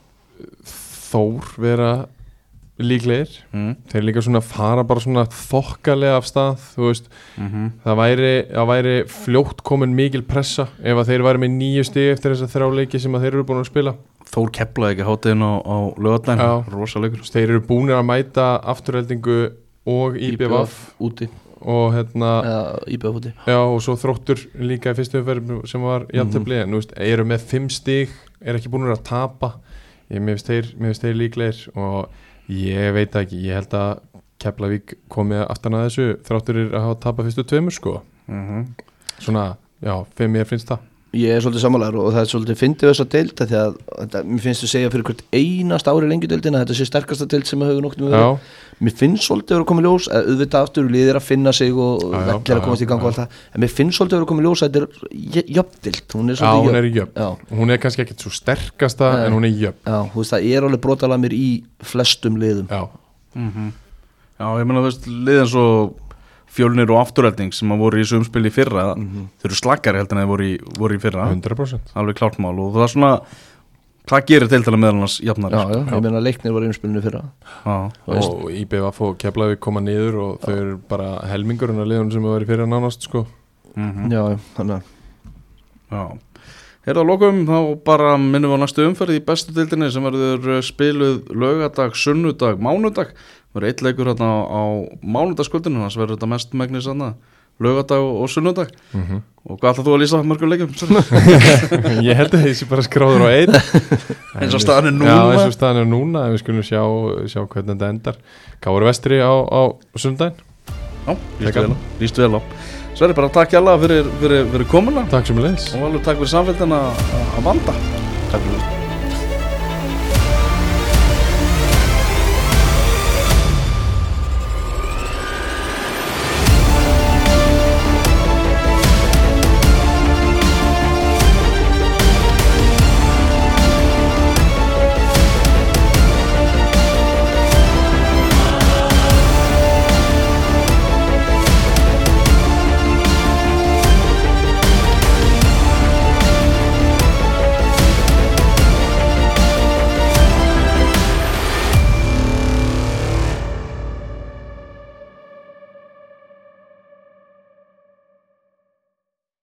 S2: Þór vera líklegir.
S1: mm.
S2: Þeir líka svona fara bara svona þokkalega af stað, þú veist.
S1: mm-hmm.
S2: Það væri, það væri fljótt komin mikil pressa ef að þeir væri með nýju stig eftir þessa þrjá leiki sem að þeir eru búin að spila.
S1: Þór keplaði ekki hátíðin á, á lögadaginn,
S2: Já.
S1: rosalegur.
S2: Þeir eru búinir að mæta afturheldingu og I B V F
S3: úti,
S2: og hérna
S3: eða I B V F úti.
S2: já, og svo Þróttur líka í fyrstu umferð sem var jafntefli, en þú veist, eru með fimm stig, er ekki búinir að tapa. Ég mér finnst þeir, mér finnst þeir líklegir og ég veit það ekki, ég held að Keflavík komið aftan að þessu þráttur er að hafa tapað fyrstu tveimur sko.
S1: mm-hmm.
S2: Svona, já, fyrir mér finnst það.
S3: Ég er svolítið sammálaður og það er svolítið fyndið þess að deilda því að þetta, mér finnst þú segja fyrir hvert einast ári lengjudeildina þetta sé sterkasta deild sem hefur nokkuð með
S2: Já,
S3: mér finnst svolítið að vera komið ljós að auðvitað aftur liðir að finna sig og
S2: Já, já,
S3: vellir að
S2: já,
S3: komast í gang og
S2: já.
S3: allt það en mér finnst svolítið að vera komið ljós að þetta er jöfndild hún er
S2: já,
S3: svolítið
S2: hún
S3: jöfn
S2: er í jöfn.
S3: já,
S2: Hún er kannski ekkert svo sterkasta
S3: Nei.
S2: en hún er jöfn.
S3: já, þú veist það er alveg brotalega mér í flestum liðum
S2: Já,
S1: Mm-hmm. Já, ég meina þú veist liðan svo Fjölnir og Afturhelding sem að voru í sumspil í fyrra
S3: Mhm.
S1: þeir eru slakari heldur en þeir voru í, voru í fyrra
S2: hundrað prósent.
S1: alveg klárt mál og það er svona hvað gerir deildina meðal annars jafnari
S3: já, já, ég meina Leiknir var í umspilinu fyrra
S1: Já.
S2: Og I B V F og Keflavík koma niður og þau eru bara helmingurinn af liðunum sem hefur verið fyrir nánast sko.
S1: Mm-hmm.
S3: já, já, þannig að
S1: Já. Herra að lokum þá bara minnum við á næstu umferð í bestu deildinni sem verður spiluð laugardag, sunnudag, mánudag það verður eitt leikur hérna á, á mánudagskvöldinu þannig að verður þetta mest megnis hérna laugardag og, og sunnudag
S2: mm
S1: og hvað ætlað þú að lýsa mörgum leikum?
S2: Ég held að þessi bara skráður á einn.
S1: Eins og staðan er núna.
S2: Já, eins og staðan er núna en við skulum sjá, sjá hvernig þetta endar. Káur Vestri á, á sundaginn.
S1: Já, lístu vel á, lístu vel á. Sverri, bara takk hjá alla fyrir, fyrir, fyrir komuna
S2: Takk sem leins.
S1: og alveg takk fyrir samfélgina að vanda. Takk fyrir.